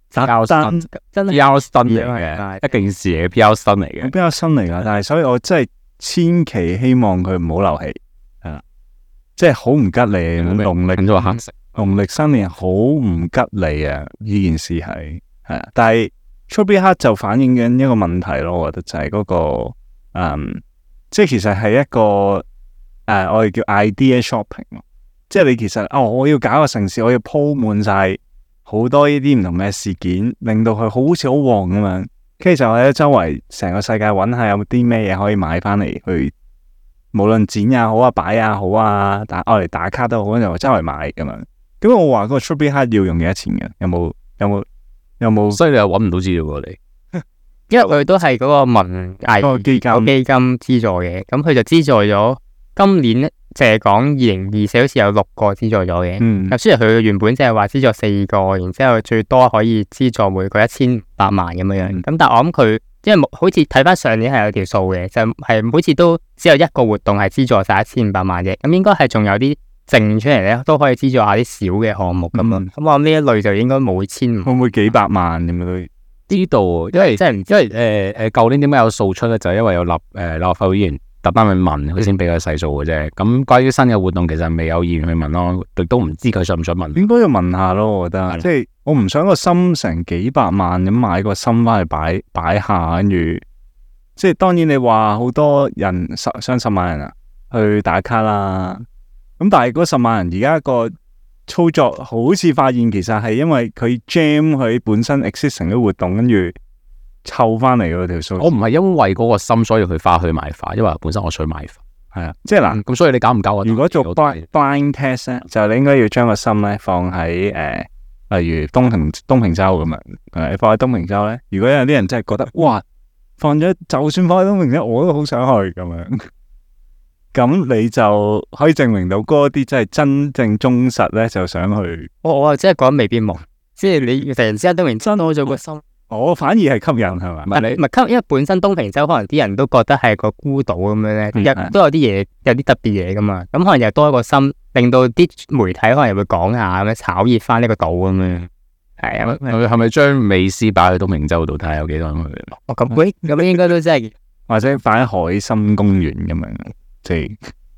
PR 新真係 PR 新嚟係嘅，一件事嚟嘅 PR 新嚟嘅。 比較新嚟噶，但係所以我真係千祈希望佢唔好漏氣，係啦，即係好唔吉利，農曆咗黑色， 農曆新年好唔吉利啊！呢件事係啊，但係 Chubby Hearts 就反映緊一個問題咯，我覺得就係嗰個即係其實係一個我哋叫 idea shopping 咯，即係你其實我要搞個城市，我要鋪滿晒好多呢啲唔同嘅事件，令到佢好似好旺咁樣。跟住就喺周圍成個世界揾下有啲咩嘢可以買翻嚟去，無論剪也好啊、擺也好啊、我嚟打卡都好，就周圍買咁樣。咁我話嗰個 Chubby Hearts 要用幾多錢嘅？有冇？ 所以你又揾唔到資料喎你。 因為佢都係嗰個文藝個基金資助嘅，咁佢就資助咗今年咧，淨係講2024好似有6個資助咗嘅。咁雖然佢原本淨係話資助4個，然之後最多可以資助每個1800萬咁樣樣。咁但係我諗佢因為好似睇翻上年係有條數嘅，就係好似都只有一個活動係資助晒1500萬啫。咁應該係仲有啲剩出嚟咧，都可以資助下啲小嘅項目咁樣。咁我諗呢一類就應該冇千， 會唔會幾百萬咁樣都？ 知道，因為舊年點解有數出咧，就係因為有立法會議員特登去問佢先俾佢細數嘅啫。咁關於新嘅活動，其實未有議員去問咯，亦都唔知佢想唔想問。 應該要問下咯，我覺得，即係我唔想個心成幾百萬咁買個心翻去擺下，跟住即係當然你話好多人上10萬人啊去打卡啦，咁但係嗰10萬人而家個操作好似發現其實係因為佢 jam 佢本身 existing 嘅活動，跟住湊翻嚟嗰條數。 我唔係因為嗰個心所以去花去買花，因為本身我想買花。 係啊，即係嗱， 咁所以你搞唔搞我？ 如果做 blind test 咧，就你應該要將個心咧放喺例如東平洲咁樣，放喺東平洲咧。如果有啲人真係覺得哇，就算放喺東平洲，我都好想去咁樣。咁你就可以證明到嗰啲真係真正忠實咧，就想去。 我真係覺得未必冇，即係你突然之間東平洲多咗個心， 我反而係吸引係嘛？ 唔係吸引，因為本身東平洲可能啲人都覺得係個孤島咁樣咧，都有啲嘢，有啲特別嘢噶嘛。咁可能又多一個心，令到啲媒體可能又會講下咁樣炒熱翻呢個島咁樣。係啊， 係咪將美斯擺去東平洲度睇下有幾多人去？ 咁應該都真係， 或者擺喺海心公園咁樣。即係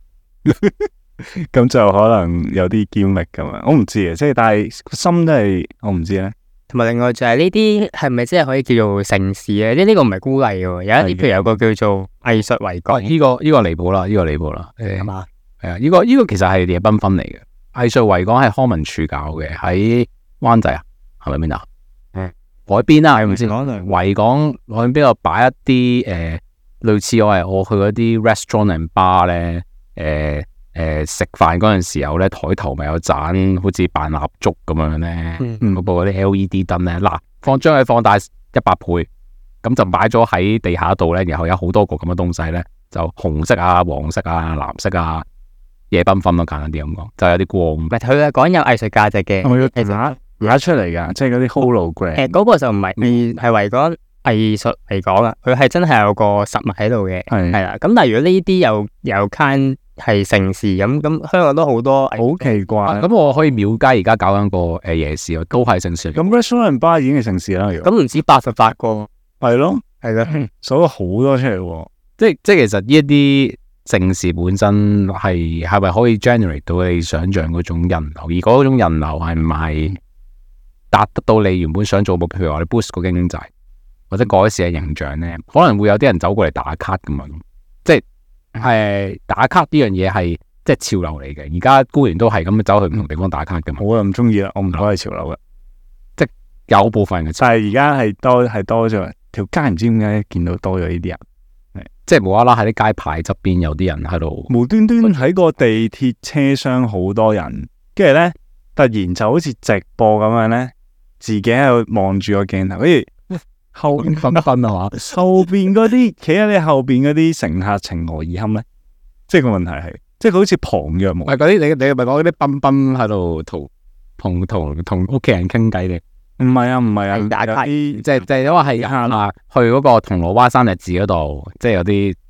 咁就可能有啲嬌力咁樣，我唔知啊。即係但係心都係我唔知咧。 同埋另外就係呢啲係咪真係可以叫做城市咧？即係呢個唔係鼓勵嘅，有一啲譬如有個叫做藝術維港。 呢個離譜啦，呢個離譜啦。 係嘛？ 係啊，呢個其實係夜繽紛嚟嘅。藝術維港係康文署搞嘅，喺灣仔啊，係咪邊啊？海邊啊，係咪先？維港海邊度擺一啲類似我去嗰啲 restaurant and bar 咧，食飯嗰陣時候咧，台頭咪有盞好似扮蠟燭咁樣咧，嗰部嗰啲 LED 燈咧，嗱將佢放大100倍，咁就擺咗喺地下度咧，然後有好多個咁嘅東西咧，就紅色啊、黃色啊、藍色啊，夜繽紛咯，簡單啲咁講，就有啲光。唔係佢係講有藝術價值嘅， 係咪要拿出嚟噶？即係嗰啲 hologram。 嗰個就唔係，係維港藝術嚟講啊，佢係真係有個實物喺度嘅，係啦。咁但係如果呢啲又 can 係城市咁香港都好多， 好奇怪。 咁我可以廟街而家搞緊個夜市啊，都係城市。 咁 restaurant bar 已經係城市啦。 咁唔止88個， 係咯， 係啦， 數咗好多出嚟。 即係其實呢一啲城市本身係咪可以 generate 到你想象嗰種人流？而嗰種人流係唔係達得到你原本想做嘅？譬如話你 boost 個經濟，或者改善嘅形象咧，可能會有啲人走過嚟打卡咁樣。即係打卡呢樣嘢係即係潮流嚟嘅。而家固然都係咁走去唔同地方打卡嘅嘛。 我又唔中意啦，我唔覺得係潮流嘅。 即係有部分人嘅， 但係而家係多咗條街，唔知點解見到多咗呢啲人。 即係無啦啦喺啲街牌側邊有啲人喺度無端端喺個地鐵車廂好多人，跟住咧突然就好似直播咁樣咧，自己喺度望住個鏡頭，跟住後邊繽紛啊嘛， 後邊嗰啲企喺你後邊嗰啲乘客情何以堪咧？即係個問題係，即係佢好似旁若無。 係嗰啲你咪講嗰啲賓賓喺度同屋企人傾偈嘅。 唔係啊， 打卡，即係因為係去嗰個銅鑼灣3日字嗰度，即係有啲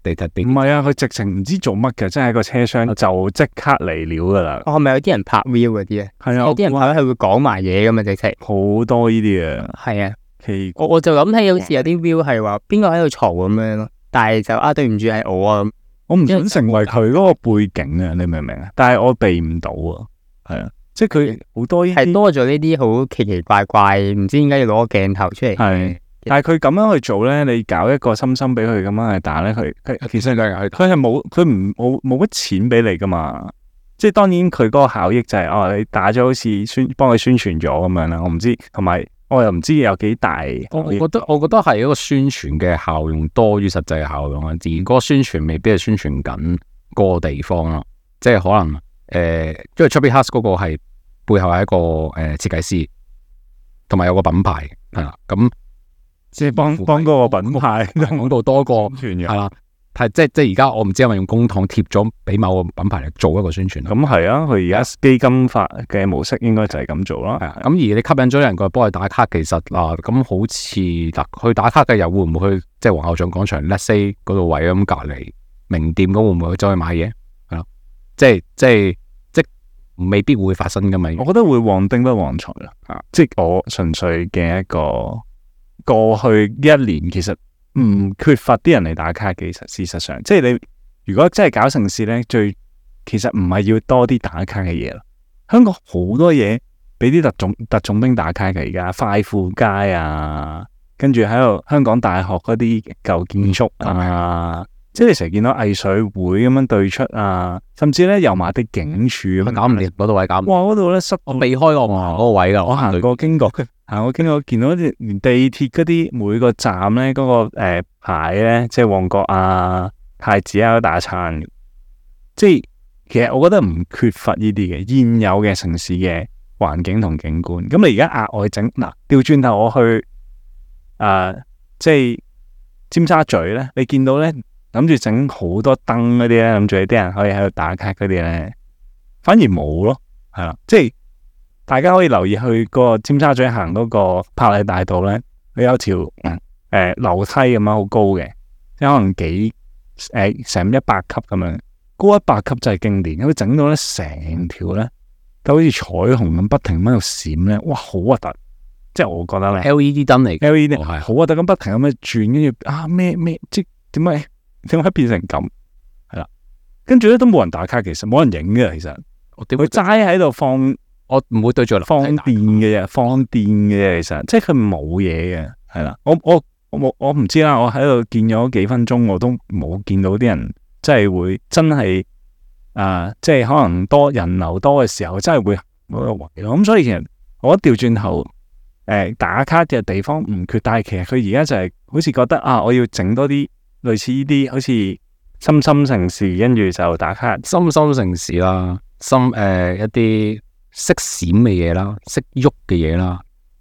地鐵唔係啊，佢直情唔知做乜嘅，即係喺個車廂就即刻嚟料噶啦。 哦，係咪有啲人拍 view 嗰啲啊？ 係啊， 有啲人拍咧係會講埋嘢噶嘛，直情。 好多呢啲嘅。 係啊， 奇我就諗起好似有啲 view 係話邊個喺度嘈咁樣咯，但係就對唔住係我啊。 我唔想成為佢嗰個背景啊，你明唔明啊？但係我避唔到啊，係啊，即係佢好多呢啲係多咗呢啲好奇奇怪怪，唔知點解要攞個鏡頭出嚟。 係，但係佢咁樣去做咧，你搞一個心心俾佢咁樣去打咧，佢其實佢係冇乜錢俾你噶嘛。即係當然佢嗰個效益就係你打咗好似幫佢宣傳咗咁樣啦。我唔知，同埋我又唔知有幾大。 我覺得係一個宣傳嘅效用多於實際嘅效用啊。自然嗰個宣傳未必係宣傳緊嗰個地方咯，即係可能因為 Chubby Hearts 嗰個係背後係一個設計師，同埋有個品牌係啦，咁即係幫嗰個品牌廣告多過宣傳嘅。 係啦，係即係而家我唔知係咪用公帑貼咗俾某個品牌嚟做一個宣傳。 咁係啊，佢而家基金法嘅模式應該就係咁做啦。 咁而你吸引咗人過嚟幫佢打卡，其實咁好似嗱，去打卡嘅又會唔會去即係皇后像廣場 let's say 嗰度位咁隔離名店咁會唔會去走去買嘢？係咯，即未必會發生噶嘛。 我覺得會旺丁不旺財啦。即係我純粹嘅一個過去一年，其實唔缺乏啲人嚟打卡嘅。事實上，即係你如果真係搞城市咧，其實唔係要多啲打卡嘅嘢啦。香港好多嘢俾啲特種兵打卡嘅，而家快富街啊，跟住喺度香港大學嗰啲舊建築啊。即係你成日見到藝水會咁樣對出啊，甚至咧油麻地警署咁樣搞唔掂嗰度位搞唔掂。 哇！嗰度咧塞， 我避開我嗰個位噶， 我行過經過見到連地鐵嗰啲每個站咧嗰個牌咧，即係旺角啊、太子啊都打餐。即係其實我覺得唔缺乏呢啲嘅現有嘅城市嘅環境同景觀。咁你而家額外整嗱，調轉頭我去即係尖沙咀咧，你見到咧。諗住整好多燈嗰啲咧，諗住有啲人可以喺度打卡嗰啲咧，反而冇咯，係啦，即係大家可以留意去個尖沙咀行嗰個柏麗大道咧，佢有條樓梯咁樣好高嘅，即係可能成100級咁樣，高100級就係經典，佢整到咧成條咧都好似彩虹咁不停喺度閃咧，哇，好核突！即係我覺得咧 LED 燈嚟 ，LED 好核突咁不停咁樣轉，跟住咩即係點解變成咁？係啦，跟住咧都冇人打卡，其實冇人影嘅。其實佢齋喺度放，我唔會對住放電嘅啫，放電嘅啫。其實即係佢冇嘢嘅，係啦。我唔知啦。我喺度見咗幾分鐘，我都冇見到啲人真係會真係即係可能人流多嘅時候，真係會嗰個位咯。咁所以其實我覺得調轉頭打卡嘅地方唔缺，但係其實佢而家就係好似覺得我要整多啲。類似呢啲好似深深城市，跟住就打卡深深城市啦，一啲識閃嘅嘢啦，識喐嘅嘢啦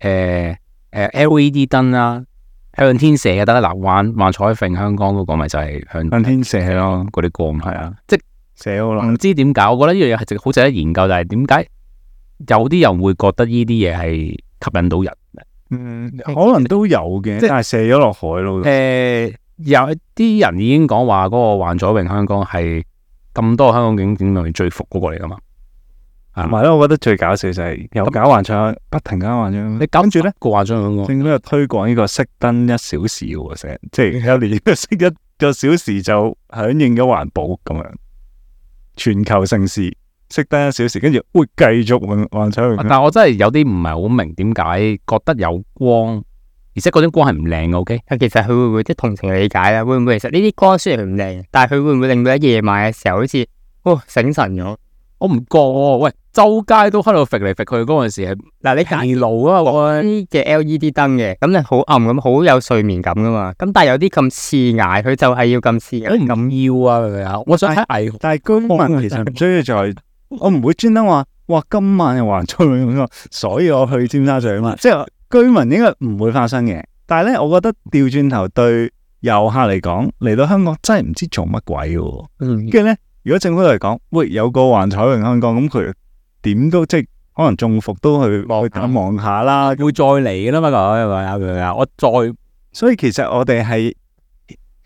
，LED 燈啦，向天射嘅得啦，幻彩詠香港嗰個咪就係向天射咯，嗰啲光係啊，即係射好耐， 唔知點解，我覺得呢樣嘢係好值得研究，就係點解有啲人會覺得呢啲嘢係吸引到人？ 可能都有嘅，但係射咗落海咯。 有啲人已經講話嗰個幻彩詠香港係咁多香港景點裏面最伏嗰個嚟噶嘛？ 唔係咯，我覺得最搞笑就係有搞幻彩，不停搞幻彩。 你跟住咧個幻彩香港， 政府又推廣呢個熄燈1小時喎，成日即係有年熄1個小時就響應咗環保咁樣。全球城市熄燈1小時，跟住會繼續幻彩詠。 但係我真係有啲唔係好明點解覺得有光。而且嗰啲光係唔靚嘅，OK？ 其實佢會唔會即係同情理解啦？會唔會其實呢啲光雖然佢唔靚，但係佢會唔會令到喺夜晚嘅時候好似醒神咗？ 我唔覺喎，喂，周街都喺度揈嚟揈去嗰陣時係嗱，你地路啊， 嗰啲嘅 LED 燈嘅，咁你好暗咁，好有睡眠感噶嘛？咁但係有啲咁刺眼，佢就係要咁刺眼， 唔咁要啊，係咪啊？我想睇藝， 但係居民其實唔需要再，我唔會專登話，哇，今晚又幻彩詠，所以我去尖沙咀啊嘛，即係。居民應該唔會發生嘅，但係咧，我覺得調轉頭對遊客嚟講，嚟到香港真係唔知做乜鬼嘅。跟住咧，如果政府嚟講，喂，有個幻彩詠香港，咁佢點都即係可能中伏都去望下啦， 會再嚟噶啦嘛佢係咪啊？我再， 所以其實我哋係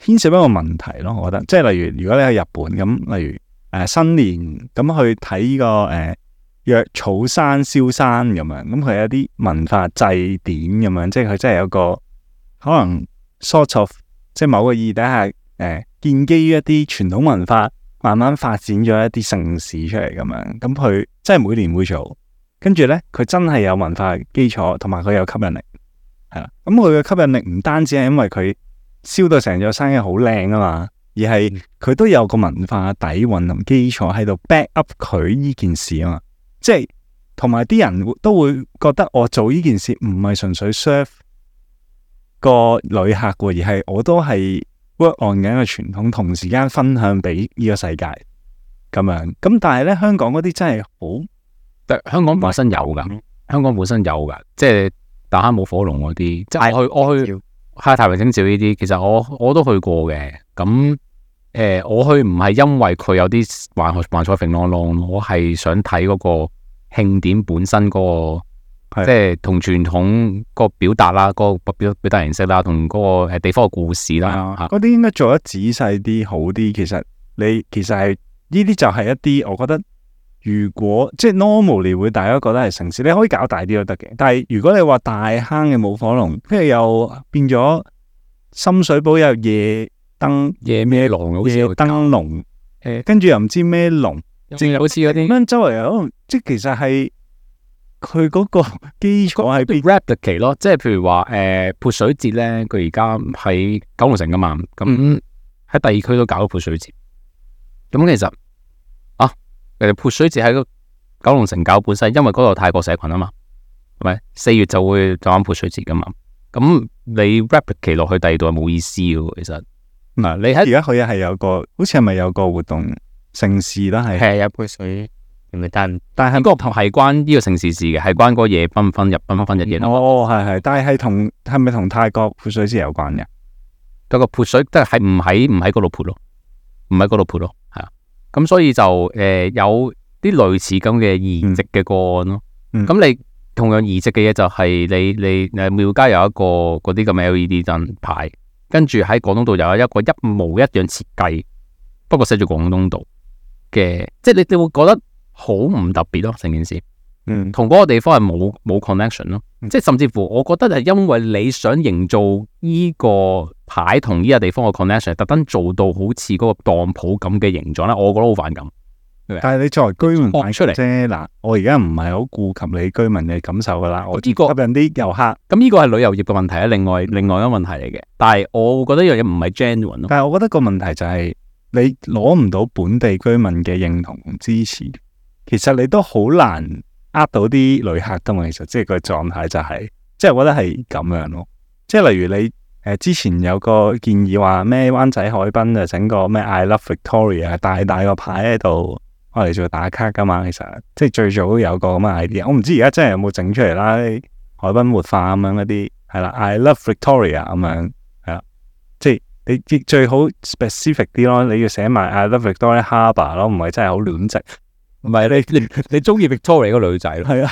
牽涉一個問題咯。我覺得即係例如如果你去日本咁，例如新年咁去睇呢個藥草山燒山咁樣，咁佢有啲文化祭典咁樣，即係佢真係有個可能 sort of 即係某個意義底下建基於一啲傳統文化，慢慢發展咗一啲盛事出嚟咁樣，咁佢真係每年會做，跟住咧佢真係有文化基礎，同埋佢有吸引力，係啦。咁佢嘅吸引力唔單止係因為佢燒到成座山嘅好靚啊嘛，而係佢都有個文化底蘊同基礎喺度 back up 佢呢件事啊嘛。即係同埋啲人都會覺得我做呢件事唔係純粹 serve 個旅客喎，而係我都係 work on 緊一個傳統，同時間分享俾呢個世界咁樣。咁但係咧，香港嗰啲真係好， 但香港本身有噶，香港本身有噶，即係大坑舞火龍嗰啲，即係我去係太平清醮呢啲，其實我都去過嘅。咁我去唔係因為佢有啲幻彩揈啷啷，我係想睇嗰個慶典本身嗰個，即係同傳統個表達啦，嗰個表達形式啦，同嗰個地方嘅故事啦， 嗰啲應該做得仔細啲好啲。其實係呢啲就係一啲我覺得，如果即係 normally 會大家覺得係城市，你可以搞大啲都得嘅。但係如果你話大坑嘅舞火龍，跟住又變咗深水埗有夜咩龍，好似燈籠，跟住又唔知咩龍， 正好似嗰啲咁樣周圍有，即係其實係佢嗰個基礎係 replicate 咯，即係譬如話潑水節咧，佢而家喺九龍城噶嘛，咁喺第二區都搞咗潑水節。咁其實潑水節喺個九龍城搞本身，因為嗰度泰國社群啊嘛，係咪4月就會就啱潑水節噶嘛？咁你 replicate 落去第二度係冇意思嘅，其實。 嗱，你喺而家佢係有個，好似係咪有個活動盛事啦？係有潑水，係咪？但係嗰個係關呢個盛事事嘅，係關嗰個夜繽紛日夜。 係，但係咪同泰國潑水節有關嘅？ 嗰個潑水即係唔喺嗰度潑咯，唔喺嗰度潑咯，係啊。咁所以就有啲類似咁嘅移植嘅個案咯。咁你同樣移植嘅嘢就係你廟街有一個嗰啲咁嘅 LED 燈牌。跟住喺廣東道有一個一模一樣設計，不過寫住廣東道嘅，即係你會覺得好唔特別咯，成件事，同嗰個地方係冇 connection 咯，即係甚至乎我覺得係因為你想營造呢個牌同呢個地方嘅 connection， 特登做到好似嗰個當鋪咁嘅形狀咧，我覺得好反感。 但係你作為居民放出嚟啫，嗱，我而家唔係好顧及你居民嘅感受噶啦，我吸引啲遊客。 咁呢個係旅遊業嘅問題啊，另外一個問題嚟嘅。但係我覺得呢樣嘢唔係 genuine 咯。 但係我覺得個問題就係你攞唔到本地居民嘅認同同支持，其實你都好難呃到啲旅客噶嘛。其實即係個狀態就係，即係我覺得係咁樣咯。即係例如你之前有個建議話咩灣仔海濱就整個咩 I Love Victoria 大個牌喺度。我嚟做打卡噶嘛，其實即係最早都有個咁嘅 idea，我唔知而家真係有冇整出嚟啦。海濱活化咁樣嗰啲係啦 ，I love Victoria 咁樣係啦，即係你最好 specific 啲咯，你要寫埋 I love Victoria Harbour 咯，唔係真係好亂直。 唔係你中意 Victoria 個女仔咯？ 係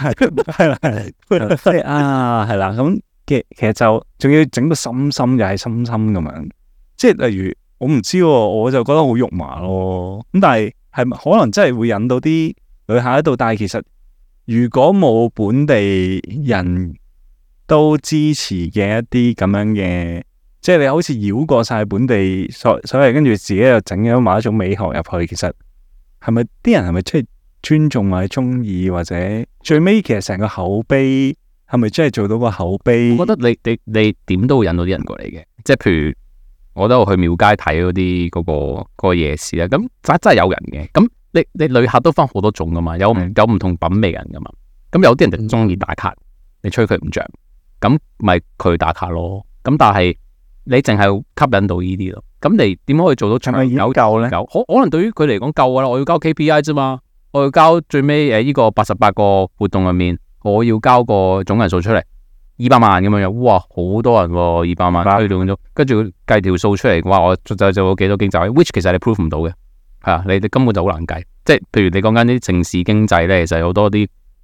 啊，係啦，咁其實就仲要整到深深又係深深咁樣，即係例如我唔知，我就覺得好肉麻咯。咁但係。係可能真係會引到啲旅客喺度，但係其實如果冇本地人都支持嘅一啲咁樣嘅，即係你好似繞過晒本地所謂，跟住自己又整咗某一種美學入去，其實係咪啲人係咪真係尊重或者中意，或者最尾其實成個口碑係咪真係做到個口碑？ 我覺得你點都會引到啲人過嚟嘅，即係譬如。我都有去廟街睇嗰啲嗰個夜市啦，咁真係有人嘅。咁你旅客都分好多種噶嘛，有唔同品味人噶嘛。咁有啲人就中意打卡，你吹佢唔着，咁咪佢打卡咯。咁但係你淨係吸引到呢啲咯。咁你點可以做到長久夠咧？可能對於佢嚟講夠噶啦，我要交 KPI 啫嘛，我要交最尾呢個88個活動入面，我要交個總人數出嚟。200萬咁樣，哇，好多人喎，200萬推動咗，跟住計條數出嚟，哇，我就做咗幾多經濟 which 其實你 prove 唔到嘅，係啊，你根本就好難計，即係譬如你講緊啲城市經濟咧，其實好多啲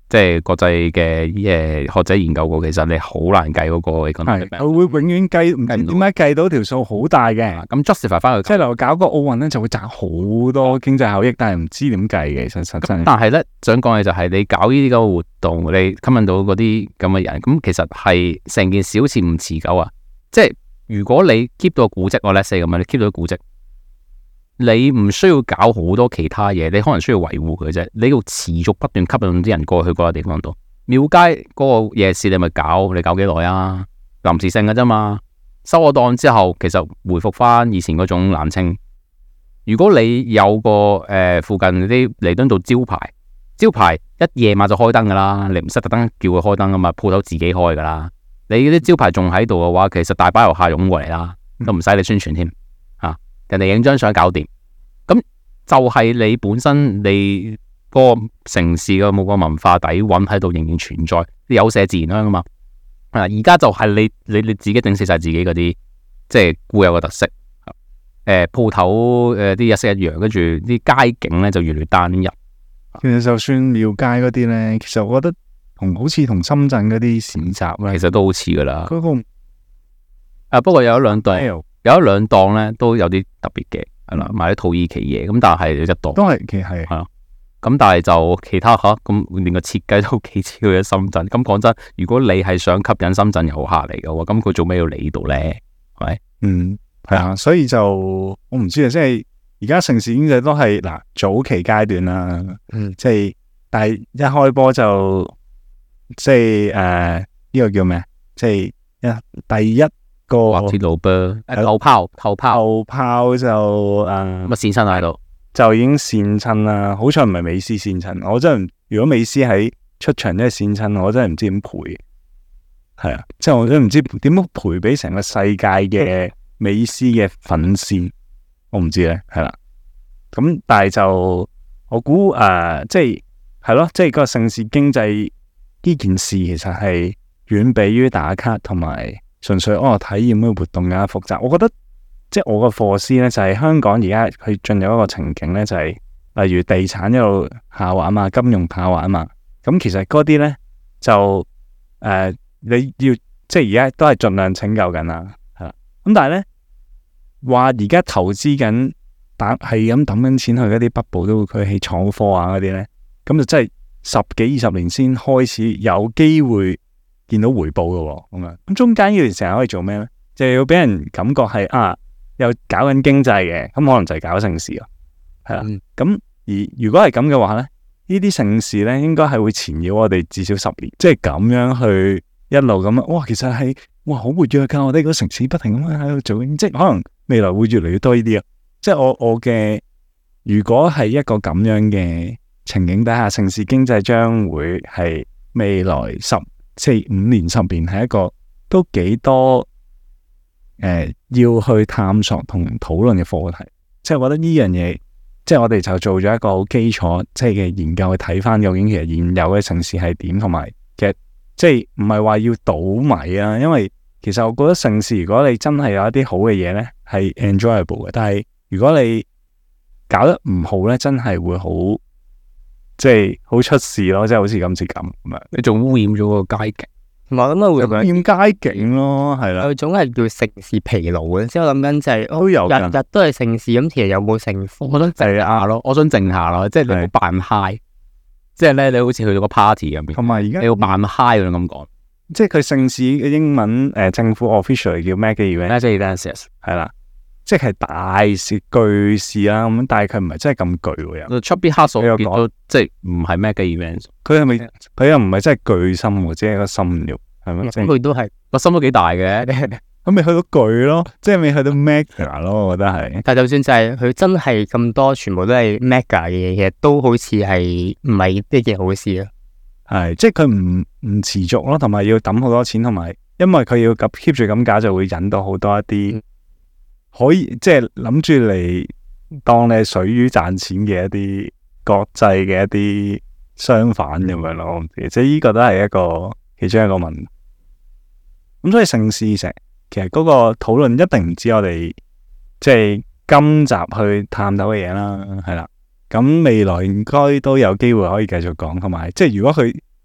即係國際嘅學者研究過，其實你好難計嗰個 economic 係佢會永遠計唔知點解計到條數好大嘅。 咁 justify 翻去。 即係例如搞個奧運咧，就會賺好多經濟效益，但係唔知點計嘅，其實實真。 但係咧，想講嘅就係你搞呢啲咁嘅活動，你吸引到嗰啲咁嘅人，咁其實係成件事好似唔持久啊！即係如果你 keep 到個古蹟，我 let's say 咁樣，你 keep 到個古蹟，你唔需要搞好多其他嘢，你可能需要維護佢啫。你要持續不斷吸引啲人過去嗰個地方度。廟街嗰個夜市你咪搞，你搞幾耐啊？臨時性嘅啫嘛。收咗檔之後，其實回復翻以前嗰種冷清。如果你有個附近啲彌敦道招牌一夜晚就開燈噶啦，你唔使特登叫佢開燈噶嘛，鋪頭自己開噶啦。你啲招牌仲喺度嘅話，其實大把遊客湧過嚟啦，都唔使你宣傳添嚇，人哋影張相搞掂。咁就係你本身你個城市嘅冇個文化底蘊喺度，仍然存在，有麝自然香噶嘛。而家就係你自己整死晒自己嗰啲即係固有嘅特色。鋪頭啲日式一樣，跟住啲街景咧就越嚟越單一。 其實就算廟街嗰啲咧，其實我覺得好似同深圳嗰啲市集咧， 其實都好似噶啦。 嗰個不過有一兩檔咧都有啲特別嘅，係啦，賣啲土耳其嘢，咁但係一檔都係其實係啊。咁但係就其他咁連個設計都幾似去咗深圳。咁講真，如果你係想吸引深圳遊客嚟嘅喎，咁佢做咩要嚟呢度咧？係咪？ 係啊，所以就我唔知啊，即係而家城市經濟都係嗱早期階段啦，即係但係一開波就即係呢個叫咩？即係第一個滑鐵盧波頭炮就乜線親喺度， 就已經跣親啦。好彩唔係美斯跣親，我真係如果美斯喺出場真係跣親，我真係唔知點賠。係啊，即係我都唔知點樣賠俾成個世界嘅美斯嘅粉絲，我唔知咧，係啦。咁但係就我估即係咯，即係個城市經濟呢件事其實係遠比於打卡同埋純粹體驗呢個活動更加複雜。我覺得即係我個課師咧就係香港而家佢進入一個情景咧，就係例如地產一路下滑啊嘛，金融下滑啊嘛。咁其實嗰啲咧就你要即係而家都係盡量拯救緊啦，係啦。咁但係咧話而家投資緊係咁抌緊錢去嗰啲北部都會區起廠科啊嗰啲咧，咁就真係10幾20年先開始有機會見到回報嘅咁樣。咁中間呢段時間可以做咩咧？就要俾人感覺係又搞緊經濟嘅，咁可能就係搞城市咯，係啦。咁而如果係咁嘅話咧，呢啲城市咧應該係會纏繞我哋至少10年，即係咁樣去。一路咁哇，其實係好活躍噶，我哋個城市不停咁喺度做，即係可能未來會越嚟越多呢啲啊。即係我嘅，如果係一個咁樣嘅情景底下，城市經濟將會係未來5年10年係一個都幾多要去探索同討論嘅課題。即係我覺得呢樣嘢，即係我哋就做咗一個好基礎即係嘅研究去睇翻究竟其實現有嘅城市係點，同埋其實。即係唔係話要倒米啊？因為其實我覺得城市如果你真係有一啲好嘅嘢咧，係 enjoyable 嘅。但係如果你搞得唔好咧，真係會好即係好出事咯。即係好似今次咁樣， 你仲污染咗個街景， 我諗啊會污染街景咯，係啦。 有種係叫城市疲勞嘅，即係我諗緊就係都有㗎， 日日都係城市咁，其實有冇城市？ 我覺得靜下咯，我想靜下咯，即係你冇扮 high。即係咧，你好似去到個 party 咁樣， 同埋而家你要扮 high 咁講， 即係佢城市嘅英文政府 official 叫 mega event， 係啦，即係大事巨事啦咁，但係佢唔係真係咁巨喎又。 Chubby Hearts 又講即係唔係 mega event， 佢係咪佢又唔係真係巨心喎，只係個心料係咪？ 佢都係個心都幾大嘅。 咁未去到巨咯，即係未去到 mega 咯，我覺得係。 但係就算就係佢真係咁多，全部都係 mega 嘅嘢，其實都好似係唔係一件好事咯。 係，即係佢唔持續咯，同埋要抌好多錢，同埋因為佢要 keep 住咁搞，就會引到好多一啲可以即係諗住嚟當你係水魚賺錢嘅一啲國際嘅一啲相反咁樣咯。我唔知，即係呢個都係一個其中一個問題。咁所以城市其實嗰個討論一定唔止我哋即係今集去探討嘅嘢啦，係啦。咁未來應該都有機會可以繼續講，同埋即係如果佢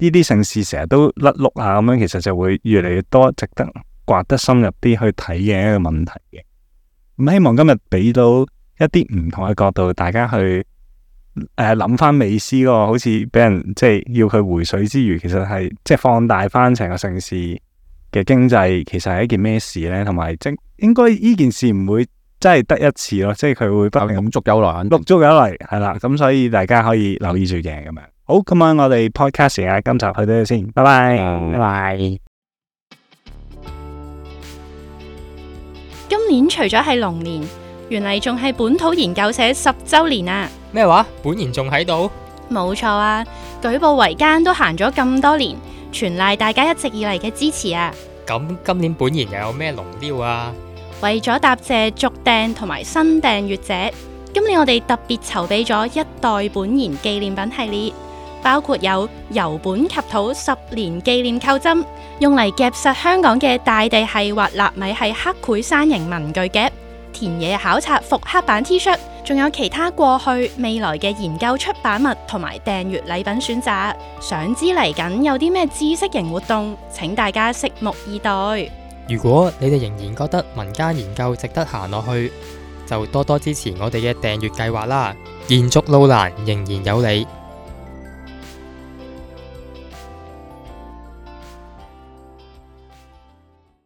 呢啲盛事成日都甩碌啊咁樣，其實就會越嚟越多值得刮得深入啲去睇嘅一個問題嘅。咁希望今日俾到一啲唔同嘅角度，大家去諗翻美斯嗰個好似俾人即係要佢回水之餘，其實係即係放大翻成個盛事嘅經濟，其實係一件咩事呢？同埋即應該呢件事唔會真係得一次咯，即係佢會不停陸續有來， 陸續有嚟，係啦。咁所以大家可以留意住嘅咁樣。好，咁啊，我哋 podcast 時間今集去到呢度先，拜拜。 拜拜。 今年除咗係龍年，原嚟仲係本土研究社10週年啊！ 咩話？本研仲喺度？ 冇錯啊！舉步維艱都行咗咁多年，全賴大家一直以嚟嘅支持啊！ 咁今年本研又有咩龍雕啊？ 為咗答謝續訂同埋新訂閱者，今年我哋特別籌備咗一代本研紀念品系列，包括有由本及土10年紀念扣針，用嚟夾實香港嘅大地系或納米系刻繪山形文具夾、田野考察復刻版 T 恤，仲有其他過去未來嘅研究出版物同埋訂閱禮品選擇。想知嚟緊有啲咩知識型活動，請大家拭目以待。 如果你哋仍然覺得民間研究值得行落去，就多多支持我哋嘅訂閱計劃啦。延續路難，仍然有你。